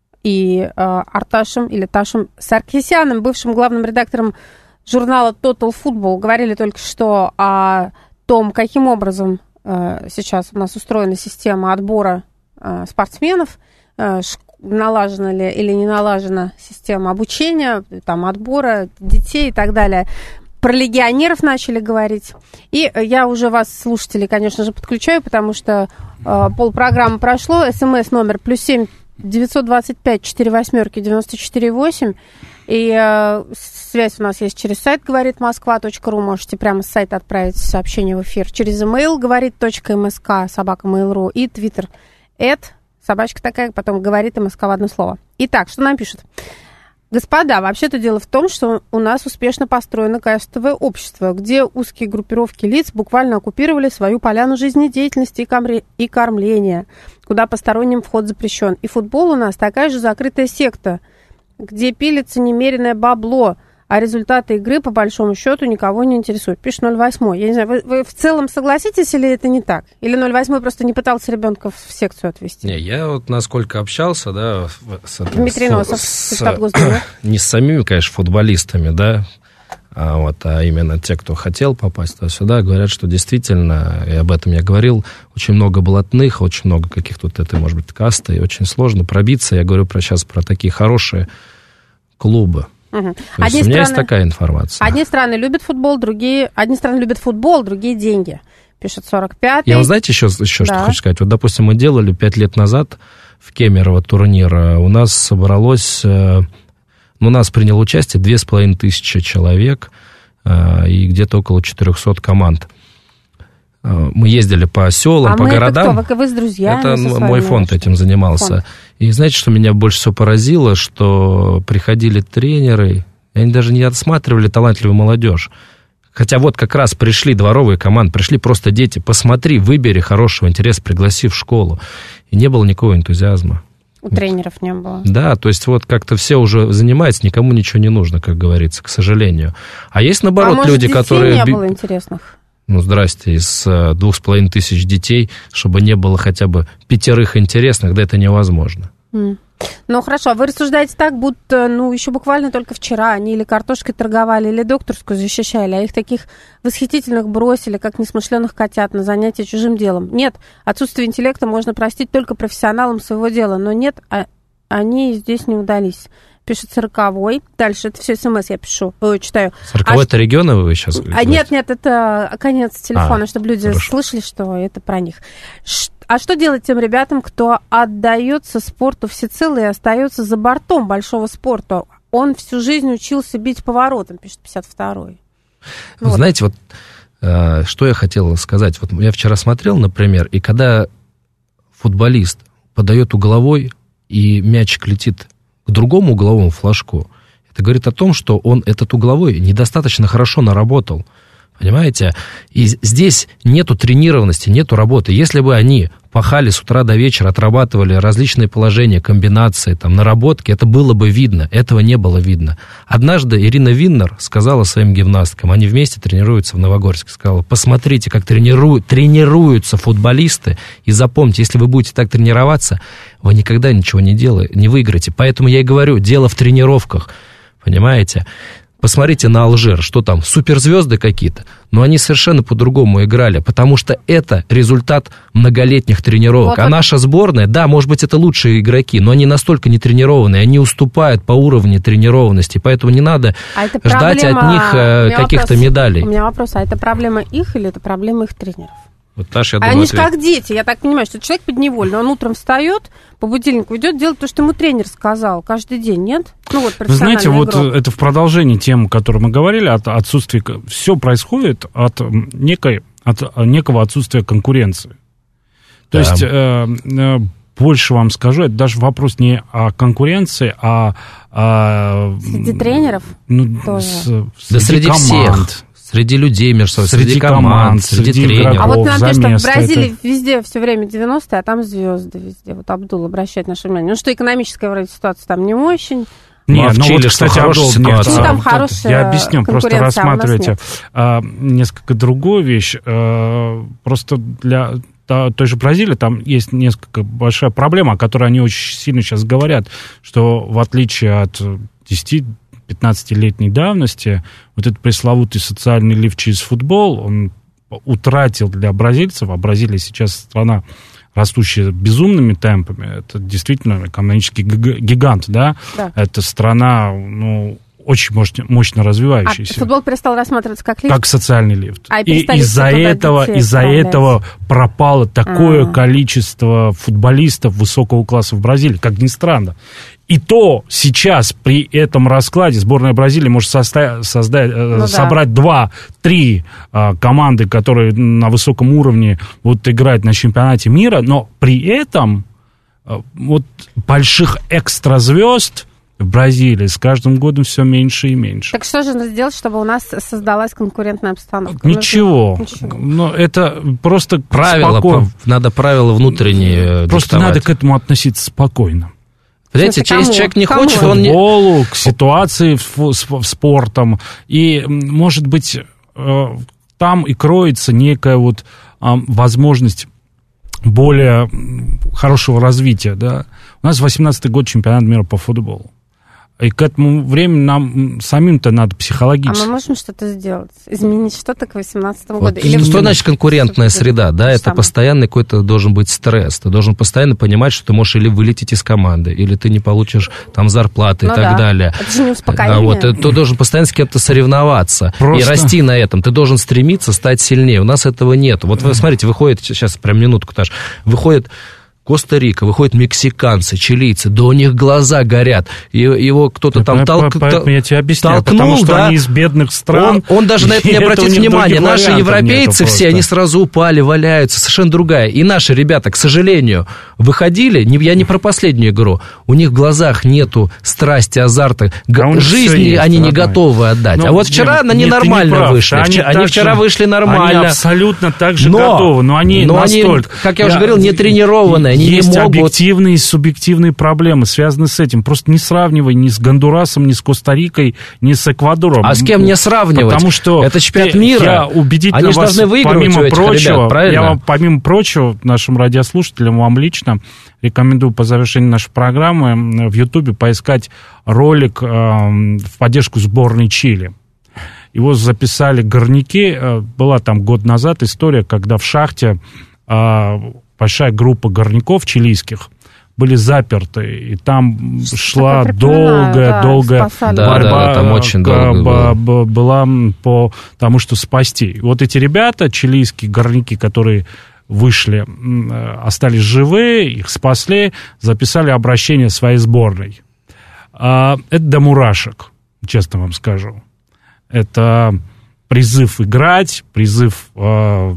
[SPEAKER 2] и э, Арташем или Ташем Саркисяном, бывшим главным редактором журнала Total Football. Говорили только что о том, каким образом э, сейчас у нас устроена система отбора э, спортсменов, э, налажена ли или не налажена система обучения, там, отбора детей и так далее. Про легионеров начали говорить. И я уже вас, слушатели, конечно же, подключаю, потому что э, полпрограммы прошло. СМС номер плюс семь девятьсот двадцать пять четыре восьмерки девяносто четыре восемь. И э, связь у нас есть через сайт говорит москва точка ру. Можете прямо с сайта отправить сообщение в эфир. Через email говорит точка мск собака mail.ru и твиттер эт собачка такая, потом говорит МСК в одно слово. Итак, что нам пишут? Господа, вообще-то дело в том, что у нас успешно построено кастовое общество, где узкие группировки лиц буквально оккупировали свою поляну жизнедеятельности и, комре... и кормления, куда посторонним вход запрещен. И футбол у нас такая же закрытая секта, где пилится немеренное бабло, а результаты игры, по большому счету, никого не интересуют. Пишет ноль восемь. Я не знаю, вы, вы в целом согласитесь или это не так? Или ноль восемь просто не пытался ребенка в секцию отвезти?
[SPEAKER 3] Не, я вот насколько общался, да, с,
[SPEAKER 2] Дмитрий Носов, депутат Госдумы.
[SPEAKER 3] Не с самими, конечно, футболистами, да, а, вот, а именно те, кто хотел попасть сюда, говорят, что действительно, и об этом я говорил, очень много блатных, очень много каких-то вот этой, может быть, касты, и очень сложно пробиться. Я говорю про, сейчас про такие хорошие клубы.
[SPEAKER 2] Угу.
[SPEAKER 3] То есть у меня страны, есть такая информация.
[SPEAKER 2] Одни страны любят футбол, другие... Одни страны любят футбол, другие деньги. Пишет сорок пятый.
[SPEAKER 3] Я, вы знаете, еще, еще
[SPEAKER 2] да.
[SPEAKER 3] что хочу сказать? Вот, допустим, мы делали пять лет назад в Кемерово турнир. У нас собралось... Ну, у нас приняло участие две с половиной тысячи человек и где-то около четырехсот команд. Мы ездили по селам,
[SPEAKER 2] а
[SPEAKER 3] по
[SPEAKER 2] мы
[SPEAKER 3] городам.
[SPEAKER 2] Это кто? Вы с друзьями?
[SPEAKER 3] Это мой фонд этим занимался. Фонд. И знаете, что меня больше всего поразило, что приходили тренеры, и они даже не отсматривали талантливую молодежь. Хотя вот как раз пришли дворовые команды, пришли просто дети, посмотри, выбери хорошего интереса, пригласи в школу. И не было никакого энтузиазма.
[SPEAKER 2] У тренеров не было.
[SPEAKER 3] Да, то есть вот как-то все уже занимаются, никому ничего не нужно, как говорится, к сожалению. А есть, наоборот,
[SPEAKER 2] а может,
[SPEAKER 3] люди,
[SPEAKER 2] детей
[SPEAKER 3] которые...
[SPEAKER 2] не было интересных?
[SPEAKER 3] Ну, здрасте, из двух с половиной тысяч детей, чтобы не было хотя бы пятерых интересных, да это невозможно.
[SPEAKER 2] Mm. Ну, хорошо, вы рассуждаете так, будто, ну, еще буквально только вчера они или картошкой торговали, или докторскую защищали, а их таких восхитительных бросили, как несмышленых котят, на занятия чужим делом. Нет, отсутствие интеллекта можно простить только профессионалам своего дела, но нет, а они здесь не удались. Пишет сороковой. Дальше, это все смс я пишу, э, читаю.
[SPEAKER 3] сороковой
[SPEAKER 2] а
[SPEAKER 3] это регионы вы сейчас говорите?
[SPEAKER 2] А, нет, нет, это конец телефона,
[SPEAKER 3] а,
[SPEAKER 2] чтобы люди
[SPEAKER 3] хорошо.
[SPEAKER 2] слышали, что это про них. Ш- а что делать тем ребятам, кто отдается спорту всецело и остается за бортом большого спорта? Он всю жизнь учился бить поворотом, пишет пятьдесят второй.
[SPEAKER 3] Вот. Знаете, вот э, что я хотел сказать. Вот я вчера смотрел, например, и когда футболист подает угловой, и мячик летит к другому угловому флажку, это говорит о том, что он этот угловой недостаточно хорошо наработал. Понимаете? И здесь нету тренированности, нету работы. Если бы они пахали с утра до вечера, отрабатывали различные положения, комбинации, там, наработки, это было бы видно. Этого не было видно. Однажды Ирина Виннер сказала своим гимнасткам, они вместе тренируются в Новогорске, сказала, посмотрите, как тренируют, тренируются футболисты, и запомните, если вы будете так тренироваться, вы никогда ничего не делаете, не выиграете. Поэтому я и говорю, дело в тренировках. Понимаете? Посмотрите на Алжир, что там, суперзвезды какие-то, но они совершенно по-другому играли, потому что это результат многолетних тренировок. Вот, а вот. Наша сборная, да, может быть, это лучшие игроки, но они настолько не тренированные, они уступают по уровню тренированности, поэтому не надо а ждать проблема... от них э, каких-то вопрос, медалей.
[SPEAKER 2] У меня вопрос, а это проблема их или это проблема их тренеров?
[SPEAKER 3] Вот, Таша, я
[SPEAKER 2] а
[SPEAKER 3] думаю,
[SPEAKER 2] они
[SPEAKER 3] ответ...
[SPEAKER 2] же как дети, я так понимаю, что человек подневольный, он утром встает, по будильнику идет делать то, что ему тренер сказал каждый день, нет? Ну вот,
[SPEAKER 4] вы знаете,
[SPEAKER 2] игрок.
[SPEAKER 4] Вот это в продолжении темы, о которой мы говорили, от отсутствия, все происходит от, некой, от некого отсутствия конкуренции. То да. есть, э, э, больше вам скажу, это даже вопрос не о конкуренции, а... а
[SPEAKER 2] среди тренеров
[SPEAKER 4] ну,
[SPEAKER 2] тоже.
[SPEAKER 4] С,
[SPEAKER 3] да среди
[SPEAKER 4] команд.
[SPEAKER 3] всех. Среди людей между собой, среди, среди команд, команд, среди, среди тренеров.
[SPEAKER 2] А вот нам пишут, что в Бразилии это... везде все время девяностые, а там звезды везде. Вот Абдул обращает наше внимание. Ну что, экономическая вроде ситуация там не очень.
[SPEAKER 4] Нет, ну,
[SPEAKER 3] в Чили,
[SPEAKER 4] вот, кстати,
[SPEAKER 3] Абдул,
[SPEAKER 4] нет,
[SPEAKER 2] ну, там хорошая
[SPEAKER 4] я объясню, просто рассматривайте а, несколько другую вещь. А, просто для той же Бразилии там есть несколько большая проблема, о которой они очень сильно сейчас говорят, что в отличие от десяти-пятнадцатилетней давности, вот этот пресловутый социальный лифт через футбол, он утратил для бразильцев, а Бразилия сейчас страна, растущая безумными темпами, это действительно экономический гигант, да? Да. Это страна, ну, очень мощно, мощно развивающаяся.
[SPEAKER 2] А футбол перестал рассматриваться как лифт?
[SPEAKER 4] Как социальный лифт.
[SPEAKER 2] А
[SPEAKER 4] и из-за этого, из-за этого пропало такое А-а-а. количество футболистов высокого класса в Бразилии, как ни странно. И то сейчас при этом раскладе сборная Бразилии может составить, создать, ну, собрать да. два-три а, команды, которые на высоком уровне будут играть на чемпионате мира, но при этом а, вот больших экстразвезд в Бразилии с каждым годом все меньше и меньше.
[SPEAKER 2] Так что же надо сделать, чтобы у нас создалась конкурентная обстановка?
[SPEAKER 4] Ничего. Ничего. Но это просто
[SPEAKER 3] правила, спокойно. Надо правила внутренние
[SPEAKER 4] Просто диктовать. Надо к этому относиться спокойно.
[SPEAKER 3] Знаете, если человек не кому? хочет, он не...
[SPEAKER 4] К футболу, к ситуации в, с, в спортом. И, может быть, э, там и кроется некая вот э, возможность более хорошего развития. Да? У нас восемнадцатый год чемпионат мира по футболу. И к этому времени нам самим-то надо психологически.
[SPEAKER 2] А мы можем что-то сделать? Изменить что-то к восемнадцатому
[SPEAKER 3] вот.
[SPEAKER 2] году? Или
[SPEAKER 3] что значит конкурентная среда? Да, это постоянный какой-то должен быть стресс. Ты должен постоянно понимать, что ты можешь или вылететь из команды, или ты не получишь там зарплаты ну и так да. далее.
[SPEAKER 2] Это же не успокоение.
[SPEAKER 3] А вот, ты должен постоянно с кем-то соревноваться Просто... и расти на этом. Ты должен стремиться стать сильнее. У нас этого нет. Вот вы смотрите, выходит, сейчас прям минутку, Таш, выходит... Коста-Рика, выходят мексиканцы, чилийцы, да у них глаза горят. И, его кто-то там толкнул.
[SPEAKER 4] Поэтому я тебе объясняю, потому что
[SPEAKER 3] да?
[SPEAKER 4] они из бедных стран.
[SPEAKER 3] Он, он даже на это не обратил внимания. Наши европейцы все, они сразу упали, валяются. Совершенно другая. И наши ребята, к сожалению, выходили, не, я не про последнюю игру, у них в глазах нету страсти, азарта, а жизни есть, они родной. не готовы отдать. Но, а вот вчера нет, они нет, нормально не вышли. Они, они вчера же, вышли нормально.
[SPEAKER 4] Они абсолютно так же но, готовы, но они но настолько...
[SPEAKER 3] Они, как я, я уже говорил, не тренированные. Они
[SPEAKER 4] есть
[SPEAKER 3] не могут...
[SPEAKER 4] объективные и субъективные проблемы, связанные с этим. Просто не сравнивай ни с Гондурасом, ни с Коста-Рикой, ни с Эквадором.
[SPEAKER 3] А с кем мне сравнивать?
[SPEAKER 4] Потому что
[SPEAKER 3] это чемпионат мира.
[SPEAKER 4] Я убедительно
[SPEAKER 3] Они же
[SPEAKER 4] вас,
[SPEAKER 3] должны выигрывать
[SPEAKER 4] помимо
[SPEAKER 3] у этих
[SPEAKER 4] прочего,
[SPEAKER 3] ребят, правильно?
[SPEAKER 4] Я вам, помимо прочего, нашим радиослушателям, вам лично рекомендую по завершении нашей программы в Ютубе поискать ролик э, в поддержку сборной Чили. Его записали горняки. Была там год назад история, когда в шахте э, большая группа горняков чилийских были заперты, и там шла долгая-долгая да, борьба,
[SPEAKER 3] да, да, там очень долго
[SPEAKER 4] б- была по тому, что спасти. И вот эти ребята, чилийские горняки, которые вышли, остались живы, их спасли, записали обращение своей сборной. Это до мурашек, честно вам скажу. Это призыв играть, призыв э,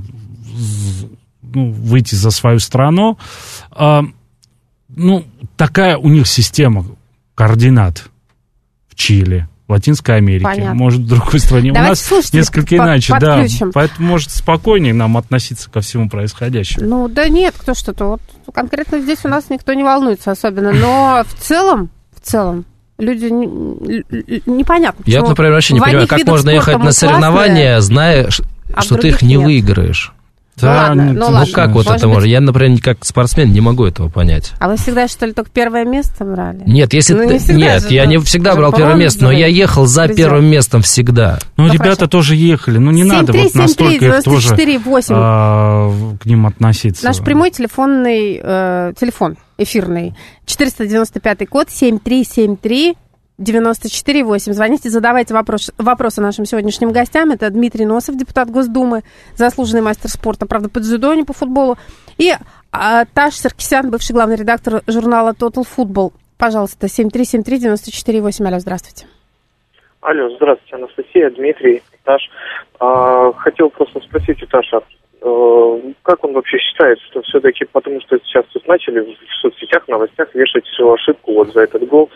[SPEAKER 4] ну, выйти за свою страну. Э, ну, такая у них система координат в Чили, в Латинской Америке, Понятно. Может, в другой стране. Давайте, у нас слушайте, несколько по- иначе, подключим. Да. Поэтому, может, спокойнее нам относиться ко всему происходящему.
[SPEAKER 2] Ну, да нет, кто что-то. Вот конкретно здесь у нас никто не волнуется особенно. Но в целом, в целом, люди не, непонятно.
[SPEAKER 3] Я, например, вообще не понимаю, как можно ехать на соревнования, зная, а что ты их не нет. выиграешь.
[SPEAKER 2] Да, ну, ладно, ну,
[SPEAKER 3] ну
[SPEAKER 2] ладно.
[SPEAKER 3] как вот это может? Я, например, как спортсмен не могу этого понять.
[SPEAKER 2] А вы всегда, что ли, только первое место брали?
[SPEAKER 3] Нет, если ну, ты... не Нет, же, я не всегда брал первое место, но я ехал за призер. Первым местом всегда.
[SPEAKER 4] Ну, ну ребята хорошо. Тоже ехали, ну не надо вот настолько их тоже а, к ним относиться.
[SPEAKER 2] Наш прямой телефонный, э, телефон эфирный, четыреста девяносто пятый код, семь три семь три девяносто четыре восемь. Звоните, задавайте вопрос, вопросы нашим сегодняшним гостям. Это Дмитрий Носов, депутат Госдумы, заслуженный мастер спорта, правда, по дзюдо, а не по футболу. И а, Таш Саркисян, бывший главный редактор журнала Total Football. Пожалуйста, семь три семь три девяносто четыре восемь. Алло, здравствуйте.
[SPEAKER 5] Алло, здравствуйте, Анастасия, Дмитрий, Таш. А, хотел просто спросить у Таша, а, как он вообще считает, что все-таки, потому что сейчас тут начали в соцсетях, в новостях вешать всю ошибку вот за этот гол,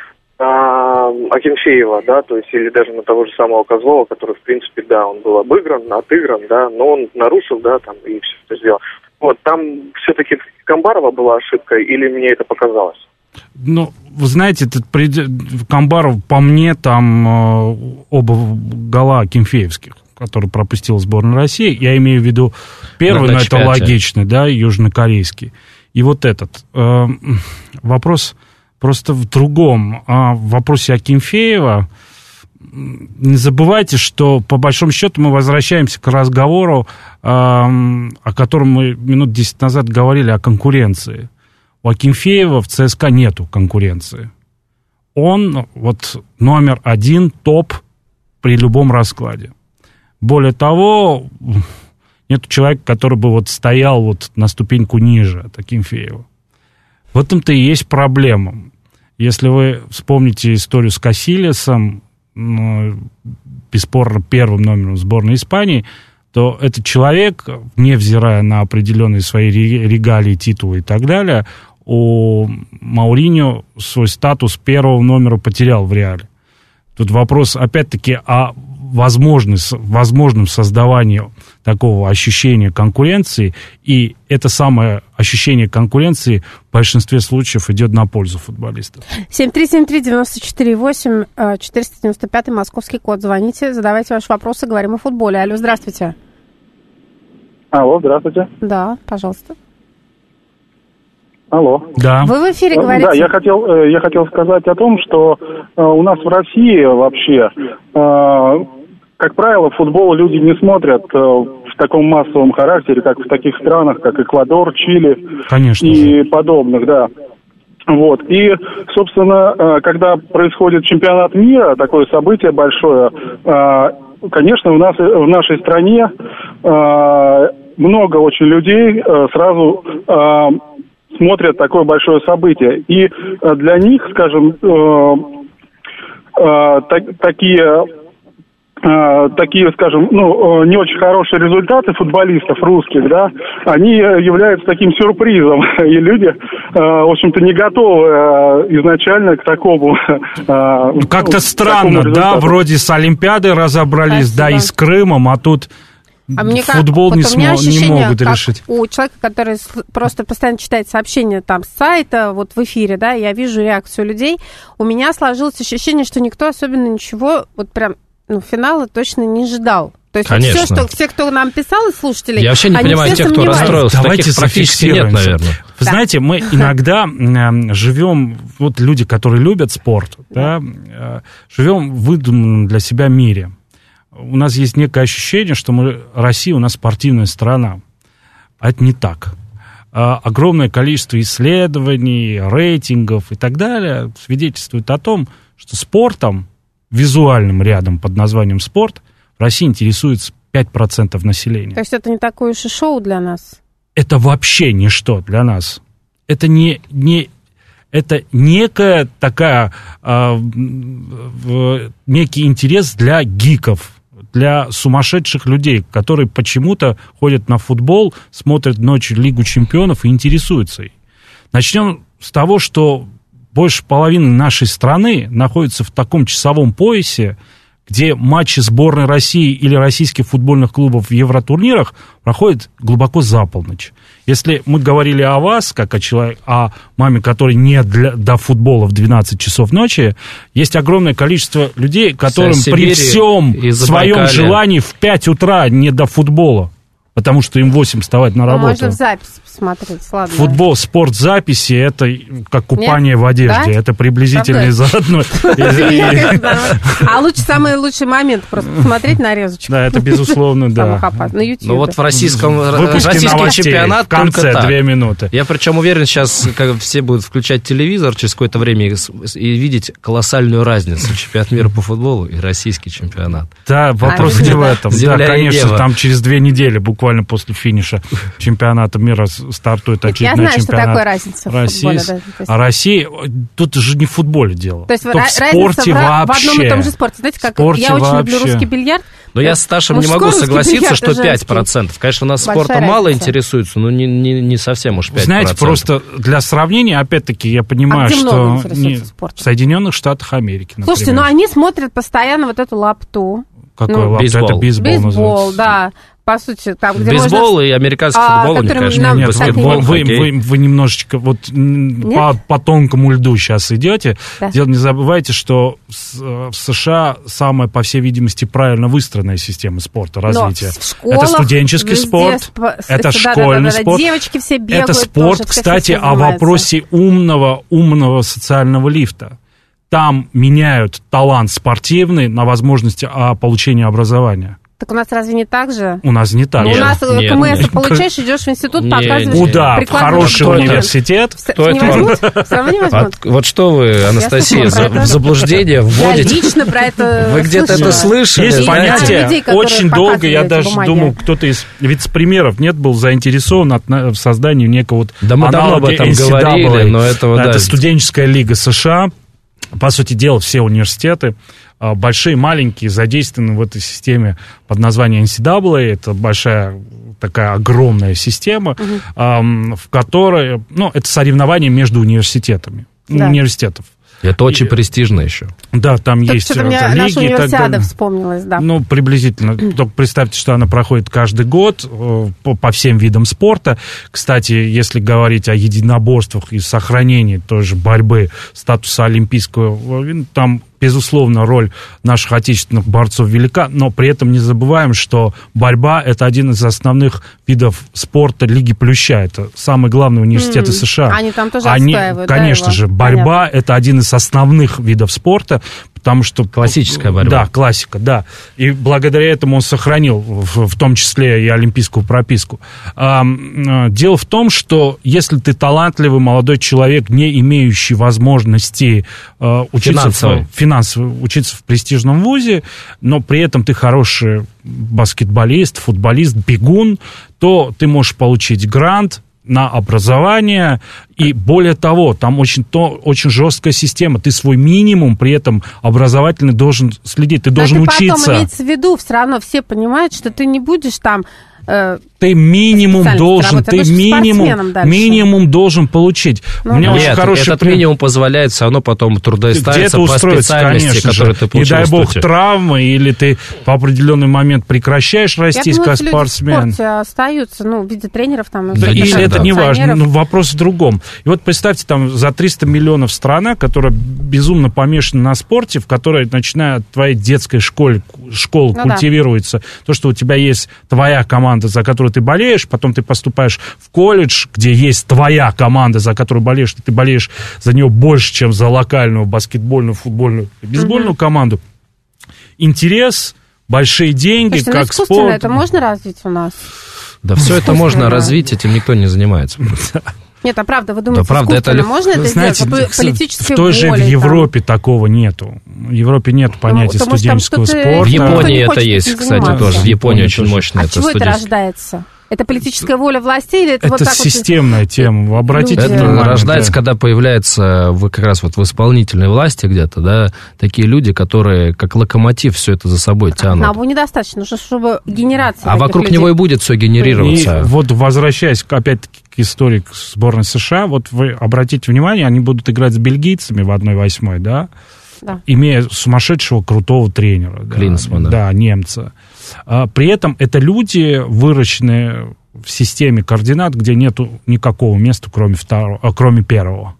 [SPEAKER 5] А, Акинфеева, да, то есть, или даже на того же самого Козлова, который, в принципе, да, он был обыгран, отыгран, да, но он нарушил, да, там, и все это сделал. Вот, там все-таки Камбарова была ошибка, или мне это показалось?
[SPEAKER 4] Ну, вы знаете, этот Камбаров, по мне, там э, оба гола акинфеевских, которые пропустила сборная России, я имею в виду первый, но это логичный, да, южнокорейский, и вот этот. Э, вопрос... Просто в другом. А в вопросе Акинфеева не забывайте, что по большому счету мы возвращаемся к разговору, о котором мы минут десять назад говорили, о конкуренции. У Акинфеева в ЦСКА нету конкуренции. Он вот номер один, топ при любом раскладе. Более того, нету человека, который бы вот стоял вот на ступеньку ниже от Акинфеева. В этом-то и есть проблема. Если вы вспомните историю с Касильясом, ну, бесспорно первым номером сборной Испании, то этот человек, невзирая на определенные свои регалии, титулы и так далее, у Мауриньо свой статус первого номера потерял в Реале. Тут вопрос, опять-таки, о возможном создавании такого ощущения конкуренции, и это самое ощущение конкуренции в большинстве случаев идет на пользу футболистов.
[SPEAKER 2] семь три семь три девяносто четыре восемь, четыреста девяносто пятый московский код. Звоните, задавайте ваши вопросы, говорим о футболе. Алло, здравствуйте.
[SPEAKER 6] Алло, здравствуйте.
[SPEAKER 2] Да, пожалуйста.
[SPEAKER 6] Алло.
[SPEAKER 2] Да. Вы в эфире говорите?
[SPEAKER 6] Да, я хотел, я хотел сказать о том, что у нас в России вообще, как правило, футбол люди не смотрят в таком массовом характере, как в таких странах, как Эквадор, Чили.
[SPEAKER 4] Конечно.
[SPEAKER 6] И подобных, да. Вот. И, собственно, когда происходит чемпионат мира, такое событие большое, конечно, у нас в нашей стране много очень людей сразу смотрят такое большое событие. И для них, скажем, так, такие... такие, скажем, ну, не очень хорошие результаты футболистов русских, да, они являются таким сюрпризом, и люди, в общем-то, не готовы изначально к такому.
[SPEAKER 4] Как-то ну, странно, да, вроде с Олимпиадой разобрались, Спасибо. Да, и с Крымом, а тут
[SPEAKER 2] а мне
[SPEAKER 4] футбол
[SPEAKER 2] как,
[SPEAKER 4] не,
[SPEAKER 2] вот
[SPEAKER 4] см- не могут решить.
[SPEAKER 2] У человека, который просто постоянно читает сообщения там с сайта, вот в эфире, да, я вижу реакцию людей, у меня сложилось ощущение, что никто особенно ничего, вот прям, ну, финала точно не ждал. То есть все, что, все, кто нам писал, и слушатели,
[SPEAKER 3] я вообще не понимаю тех, кто расстроился. Давайте таких практически нет, наверное.
[SPEAKER 4] Вы да. знаете, мы иногда э, живем, вот люди, которые любят спорт, да, э, живем в выдуманном для себя мире. У нас есть некое ощущение, что мы, Россия у нас спортивная страна. А это не так. Э, огромное количество исследований, рейтингов и так далее свидетельствует о том, что спортом, визуальным рядом под названием спорт, в России интересуется пять процентов населения.
[SPEAKER 2] То есть это не такое уж и шоу для нас?
[SPEAKER 4] Это вообще ничто для нас. Это не, не это некая такая, э, некий интерес для гиков, для сумасшедших людей, которые почему-то ходят на футбол, смотрят ночью Лигу чемпионов и интересуются ей. Начнем с того, что больше половины нашей страны находится в таком часовом поясе, где матчи сборной России или российских футбольных клубов в евротурнирах проходят глубоко за полночь. Если мы говорили о вас, как о, человек, о маме, которой нет для, до футбола в двенадцать часов ночи, есть огромное количество людей, которым при всем своем желании в пять утра не до футбола, потому что им в восемь вставать на работу.
[SPEAKER 2] Можно в запись посмотреть, ладно.
[SPEAKER 4] Футбол, спорт записи, это как купание Нет? в одежде, да? Это приблизительно из одной.
[SPEAKER 2] А лучше, самый лучший момент просто посмотреть нарезочку.
[SPEAKER 4] Да, это безусловно, да.
[SPEAKER 2] На YouTube.
[SPEAKER 3] Ну вот в российском российский чемпионат
[SPEAKER 4] в конце две минуты.
[SPEAKER 3] Я причем уверен, сейчас все будут включать телевизор через какое-то время и видеть колоссальную разницу чемпионат мира по футболу и российский чемпионат.
[SPEAKER 4] Да, вопрос не в этом. Да, конечно, там через две недели буквально после финиша чемпионата мира стартует очередной чемпионат. Я знаю, что такое разница в футболе. Да, а Россия, тут же не в футболе дело.
[SPEAKER 2] То есть в спорте вообще. В одном и том же спорте. Знаете, как спорте я очень вообще. люблю русский бильярд.
[SPEAKER 3] Но я с Сташем не могу согласиться, что пять процентов. Конечно, нас Большая спортом разница. мало интересуется, но не, не, не совсем уж пять процентов.
[SPEAKER 4] Знаете, просто для сравнения, опять-таки, я понимаю, а что не, в Соединенных Штатах Америки, например.
[SPEAKER 2] Слушайте, ну они смотрят постоянно вот эту лапту.
[SPEAKER 4] Какой
[SPEAKER 2] ну,
[SPEAKER 4] лапту?
[SPEAKER 3] Бейсбол.
[SPEAKER 4] Это бейсбол,
[SPEAKER 2] бейсбол, да. По сути, там, где
[SPEAKER 3] бейсбол
[SPEAKER 2] можно...
[SPEAKER 3] и американский футбол,
[SPEAKER 2] а,
[SPEAKER 3] мне кажется,
[SPEAKER 2] нам...
[SPEAKER 4] Нет,
[SPEAKER 3] баскетбол,
[SPEAKER 4] вы, вы, вы, вы немножечко вот по, по тонкому льду сейчас идете. Да. Не забывайте, что в США самая, по всей видимости, правильно выстроенная система спорта, развития. Это студенческий спорт, сп... это да, школьный да, да, да, спорт.
[SPEAKER 2] Девочки все бегают.
[SPEAKER 4] Это спорт,
[SPEAKER 2] тоже,
[SPEAKER 4] кстати, о вопросе умного, умного социального лифта. Там меняют талант спортивный на возможности получения образования.
[SPEAKER 2] Так у нас разве не так же?
[SPEAKER 4] У нас не так
[SPEAKER 2] ну,
[SPEAKER 4] же.
[SPEAKER 2] У нас КМС получаешь, идешь в институт, не, показываешь...
[SPEAKER 4] Куда? В хороший университет?
[SPEAKER 2] Кто не возьмут? Все равно не возьмут.
[SPEAKER 3] А, вот что вы, Анастасия, за, в заблуждение вводите?
[SPEAKER 2] Я лично про это
[SPEAKER 3] Вы где-то это слышали?
[SPEAKER 4] Есть понятие. Людей, очень долго, я даже
[SPEAKER 2] бумаги.
[SPEAKER 4] думал, кто-то из вице-премьеров нет был заинтересован от, в создании некого вот
[SPEAKER 3] да мы давно об этом говорили, но этого,
[SPEAKER 4] это
[SPEAKER 3] да.
[SPEAKER 4] студенческая лига США. По сути дела, все университеты, большие, маленькие, задействованы в этой системе под названием эн си эй эй. Это большая такая огромная система, uh-huh. в которой, ну, это соревнования между университетами, да. университетов.
[SPEAKER 3] Это очень и, престижно еще.
[SPEAKER 4] Да, там
[SPEAKER 2] так
[SPEAKER 4] есть
[SPEAKER 2] что-то
[SPEAKER 4] лиги
[SPEAKER 2] мне наша
[SPEAKER 4] и так далее.
[SPEAKER 2] Вспомнилась, да.
[SPEAKER 4] Ну, приблизительно. Только представьте, что она проходит каждый год по, по всем видам спорта. Кстати, если говорить о единоборствах и сохранении той же борьбы статуса олимпийского, там, безусловно, роль наших отечественных борцов велика, но при этом не забываем, что борьба – это один из основных видов спорта Лиги Плюща. Это самые главные университеты mm-hmm. США.
[SPEAKER 2] Они там тоже
[SPEAKER 4] Они,
[SPEAKER 2] отстаивают,
[SPEAKER 4] конечно
[SPEAKER 2] да,
[SPEAKER 4] же,
[SPEAKER 2] его?
[SPEAKER 4] борьба
[SPEAKER 2] Понятно.
[SPEAKER 4] – это один из основных видов спорта, потому что...
[SPEAKER 3] Классическая борьба.
[SPEAKER 4] Да, классика, да. И благодаря этому он сохранил в, в том числе и олимпийскую прописку. А, дело в том, что если ты талантливый молодой человек, не имеющий возможности а, учиться в, финансово, учиться в престижном вузе, но при этом ты хороший баскетболист, футболист, бегун, то ты можешь получить грант на образование, и более того, там очень, то, очень жесткая система, ты свой минимум при этом образовательный должен следить, ты должен
[SPEAKER 2] а
[SPEAKER 4] учиться.
[SPEAKER 2] Потом имеется в виду, все равно все понимают, что ты не будешь там... Э,
[SPEAKER 4] ты минимум должен, ты минимум, минимум должен получить.
[SPEAKER 2] Ну,
[SPEAKER 4] У меня
[SPEAKER 3] нет,
[SPEAKER 4] очень хороший
[SPEAKER 3] этот минимум позволяет все равно потом трудоустроиться по специальности, которую ты получил.
[SPEAKER 4] Не дай бог травмы, или ты в определенный момент прекращаешь расти как спортсмен.
[SPEAKER 2] Я думаю, люди в спорте остаются, ну, в виде тренеров там.
[SPEAKER 4] Да, или это да. не важно, но вопрос в другом. И вот представьте, там за триста миллионов страна, которая безумно помешана на спорте, в которой, начиная от твоей детской школы, школы ну, культивируется да. то, что у тебя есть твоя команда, за которую ты болеешь, потом ты поступаешь в колледж, где есть твоя команда, за которую болеешь, ты болеешь за нее больше, чем за локальную баскетбольную, футбольную, бейсбольную mm-hmm. команду. Интерес, большие деньги,
[SPEAKER 2] Слушайте,
[SPEAKER 4] как
[SPEAKER 2] ну, искусственно
[SPEAKER 4] спорт.
[SPEAKER 2] Это можно развить у нас?
[SPEAKER 3] Да, все это можно да. развить, этим никто не занимается.
[SPEAKER 2] Нет, а правда, вы думаете,
[SPEAKER 3] да, правда, это
[SPEAKER 2] можно это
[SPEAKER 4] знаете,
[SPEAKER 2] сделать? Политической
[SPEAKER 4] в той же
[SPEAKER 2] воли,
[SPEAKER 4] в Европе там. Такого нету. В Европе нет понятия ну, студенческого спорта.
[SPEAKER 3] В Японии это есть, кстати, тоже. В Японии очень мощно
[SPEAKER 2] а
[SPEAKER 3] это
[SPEAKER 2] чего это рождается? Это политическая воля властей или это,
[SPEAKER 4] это
[SPEAKER 2] вот так
[SPEAKER 4] системная
[SPEAKER 2] вот...
[SPEAKER 4] тема. Обратите
[SPEAKER 2] люди...
[SPEAKER 4] внимание.
[SPEAKER 3] Это рождается,
[SPEAKER 4] да.
[SPEAKER 3] когда появляется в, как раз вот в исполнительной власти где-то, да, такие люди, которые как локомотив все это за собой тянут.
[SPEAKER 2] Одного недостаточно, нужно, чтобы генерация.
[SPEAKER 3] А вокруг людей... него и будет все генерироваться.
[SPEAKER 4] И вот возвращаясь, опять-таки, к истории сборной США, вот вы обратите внимание, они будут играть с бельгийцами в одной восьмой, да? Да. Имея сумасшедшего крутого тренера.
[SPEAKER 3] Клинсмана.
[SPEAKER 4] Да, да, немца. А, при этом это люди, выращенные в системе координат, где нету никакого места, кроме, второго, а, кроме первого.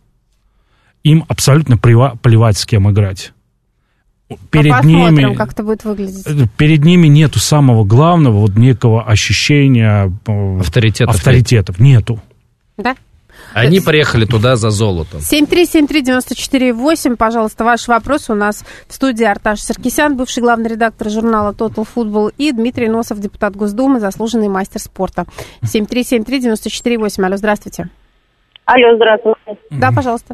[SPEAKER 4] Им абсолютно плевать, с кем играть. Перед
[SPEAKER 2] а посмотрим,
[SPEAKER 4] ними,
[SPEAKER 2] как это будет выглядеть.
[SPEAKER 4] Перед ними нету самого главного, вот некого ощущения
[SPEAKER 3] авторитетов,
[SPEAKER 4] авторитетов. Нету.
[SPEAKER 2] Да?
[SPEAKER 3] Они приехали туда за золотом.
[SPEAKER 2] семь три семь три девять четыре восемь, пожалуйста, ваш вопрос. У нас в студии Арташ Саркисян, бывший главный редактор журнала Total Football, и Дмитрий Носов, депутат Госдумы, заслуженный мастер спорта. семь три семь три девять четыре восемь. Алло, здравствуйте.
[SPEAKER 7] Алло, здравствуйте.
[SPEAKER 2] Да, пожалуйста.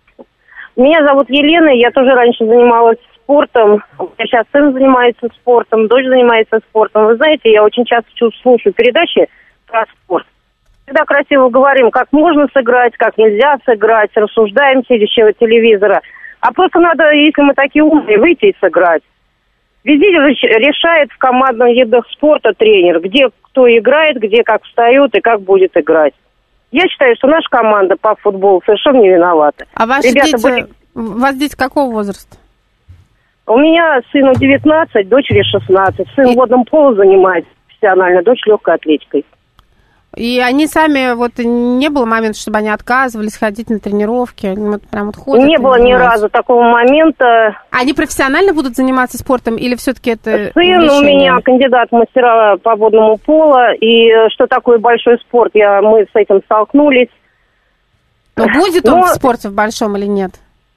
[SPEAKER 7] Меня зовут Елена, я тоже раньше занималась спортом. У меня сейчас сын занимается спортом, дочь занимается спортом. Вы знаете, я очень часто слушаю передачи про спорт. Всегда красиво говорим, как можно сыграть, как нельзя сыграть, рассуждаем, сидящего телевизора. А просто надо, если мы такие умные, выйти и сыграть. Везде решает в командных видах спорта тренер, где кто играет, где как встает и как будет играть. Я считаю, что наша команда по футболу совершенно не виновата.
[SPEAKER 2] А ваши
[SPEAKER 7] Ребята
[SPEAKER 2] дети,
[SPEAKER 7] были...
[SPEAKER 2] у вас дети какого возраста?
[SPEAKER 7] У меня сыну девятнадцать, дочери шестнадцать. Сын
[SPEAKER 2] и...
[SPEAKER 7] водным полом занимается профессионально, дочь легкой атлетикой.
[SPEAKER 2] И они сами, вот не было момента, чтобы они отказывались ходить на тренировки? Они вот прям вот ходят?
[SPEAKER 7] Не было ни разу такого момента.
[SPEAKER 2] Они профессионально будут заниматься спортом или все-таки это
[SPEAKER 7] Сын
[SPEAKER 2] увлечение?
[SPEAKER 7] У меня кандидат в мастера по водному полу, и что такое большой спорт, я, мы с этим столкнулись.
[SPEAKER 2] Но будет он Но... в спорте в большом или нет?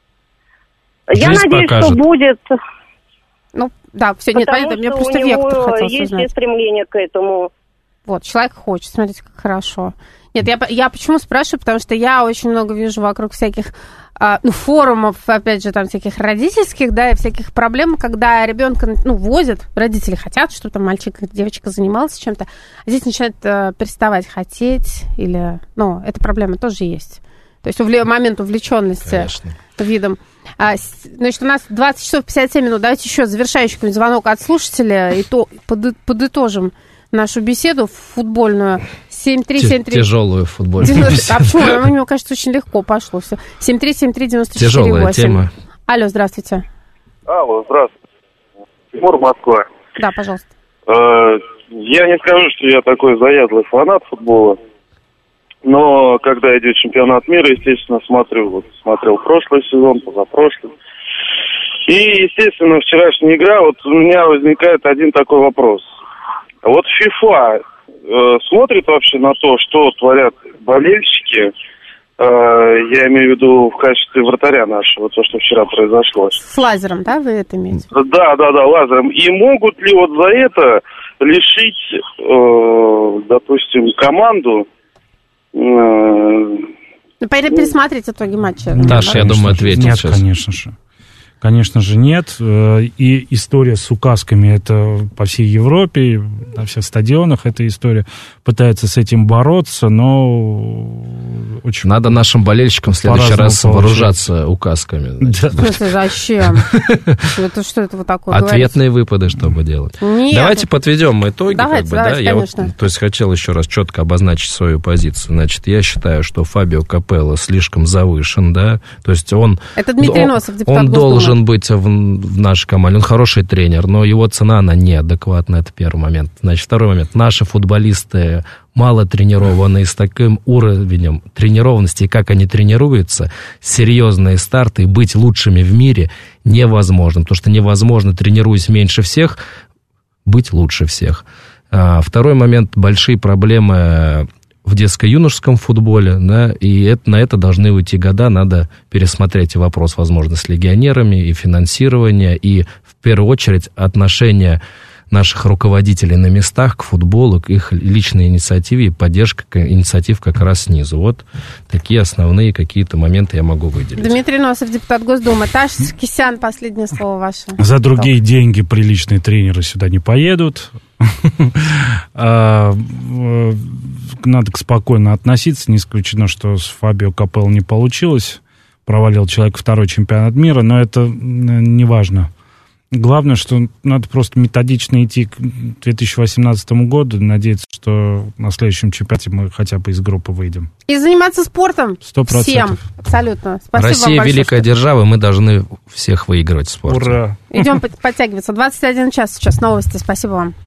[SPEAKER 7] Я
[SPEAKER 3] Жизнь
[SPEAKER 7] надеюсь,
[SPEAKER 3] покажет.
[SPEAKER 7] что будет.
[SPEAKER 2] Ну, да, все, нет, понятно, мне просто вектор хотелось
[SPEAKER 7] есть
[SPEAKER 2] узнать.
[SPEAKER 7] стремление к этому.
[SPEAKER 2] Вот, человек хочет, смотрите, как хорошо. Нет, я, я почему спрашиваю, потому что я очень много вижу вокруг всяких, а, ну, форумов, опять же, там, всяких родительских, да, и всяких проблем, когда ребенка, ну, возят, родители хотят, чтобы там мальчик или девочка занимался чем-то, а здесь начинают а, переставать хотеть, или, ну, эта проблема тоже есть. То есть увле... момент увлеченности Конечно. видом. А, значит, у нас двадцать часов пятьдесят семь минут, давайте еще завершающий какой-нибудь звонок от слушателя, и то под... подытожим нашу беседу футбольную. семь три семь три
[SPEAKER 3] Тяжелую футбольную
[SPEAKER 2] девяносто... А почему? Мне кажется, очень легко пошло все. семь три семь три девять четыре восемь.
[SPEAKER 3] Тяжелая тема.
[SPEAKER 2] Алло, здравствуйте.
[SPEAKER 5] Алло, здравствуйте. Тимур, Москва.
[SPEAKER 2] Да, пожалуйста.
[SPEAKER 5] Я не скажу, что я такой заядлый фанат футбола, но когда идет чемпионат мира, естественно, смотрю. Вот смотрел прошлый сезон, позапрошлый. И, естественно, вчерашняя игра, вот у меня возникает один такой вопрос. Вот ФИФА э, смотрит вообще на то, что творят болельщики, э, я имею в виду в качестве вратаря нашего, то, что вчера произошло.
[SPEAKER 2] С лазером, да, вы это имеете?
[SPEAKER 5] Да, да, да, лазером. И могут ли вот за это лишить, э, допустим, команду... Э,
[SPEAKER 2] ну, пересмотреть итоги матча.
[SPEAKER 3] Даша, я думаю, ответит
[SPEAKER 4] Нет,
[SPEAKER 3] сейчас.
[SPEAKER 4] конечно же. Конечно же, нет. И история с указками, это по всей Европе, на всех стадионах эта история. Пытаются с этим бороться, но очень...
[SPEAKER 3] Надо нашим болельщикам в следующий раз вооружаться указками.
[SPEAKER 2] Да. Зачем? Это что это вот такое?
[SPEAKER 3] Ответные выпады, чтобы делать.
[SPEAKER 2] Нет.
[SPEAKER 3] Давайте подведем итоги.
[SPEAKER 2] Давайте,
[SPEAKER 3] как бы,
[SPEAKER 2] давайте,
[SPEAKER 3] да? Я вот,
[SPEAKER 2] конечно.
[SPEAKER 3] то есть хотел еще раз четко обозначить свою позицию. Значит, я считаю, что Фабио Капелло слишком завышен, да, то есть он...
[SPEAKER 2] Это Дмитрий
[SPEAKER 3] он,
[SPEAKER 2] Носов, депутат
[SPEAKER 3] Он
[SPEAKER 2] Госдумы.
[SPEAKER 3] должен быть в, в нашей команде. Он хороший тренер, но его цена, она неадекватна. Это первый момент. Значит, второй момент. Наши футболисты мало тренированные, с таким уровнем тренированности, и как они тренируются, серьезные старты, и быть лучшими в мире невозможно. Потому что невозможно, тренируясь меньше всех, быть лучше всех. А, второй момент. Большие проблемы в детско-юношеском футболе, да, и это, на это должны уйти года, надо пересмотреть и вопрос, возможно, с легионерами, и финансирование, и, в первую очередь, отношение наших руководителей на местах к футболу, к их личной инициативе и поддержка инициатив как раз снизу. Вот такие основные какие-то моменты я могу выделить. Дмитрий
[SPEAKER 2] Носов, депутат Госдумы. Таш Саркисян, последнее слово ваше.
[SPEAKER 4] За другие деньги приличные тренеры сюда не поедут. Надо спокойно относиться. Не исключено, что с Фабио Капелло не получилось. Провалил человек второй чемпионат мира, но это не важно. Главное, что надо просто методично идти к две тысячи восемнадцатому году, надеяться, что на следующем чемпионате мы хотя бы из группы выйдем.
[SPEAKER 2] И заниматься спортом.
[SPEAKER 4] Сто процентов.
[SPEAKER 2] Всем. Абсолютно. Спасибо
[SPEAKER 3] Россия
[SPEAKER 2] вам большое,
[SPEAKER 3] великая
[SPEAKER 2] что...
[SPEAKER 3] держава, мы должны всех выигрывать в спорте.
[SPEAKER 4] Ура!
[SPEAKER 2] Идем подтягиваться. двадцать один час сейчас новости. Спасибо вам.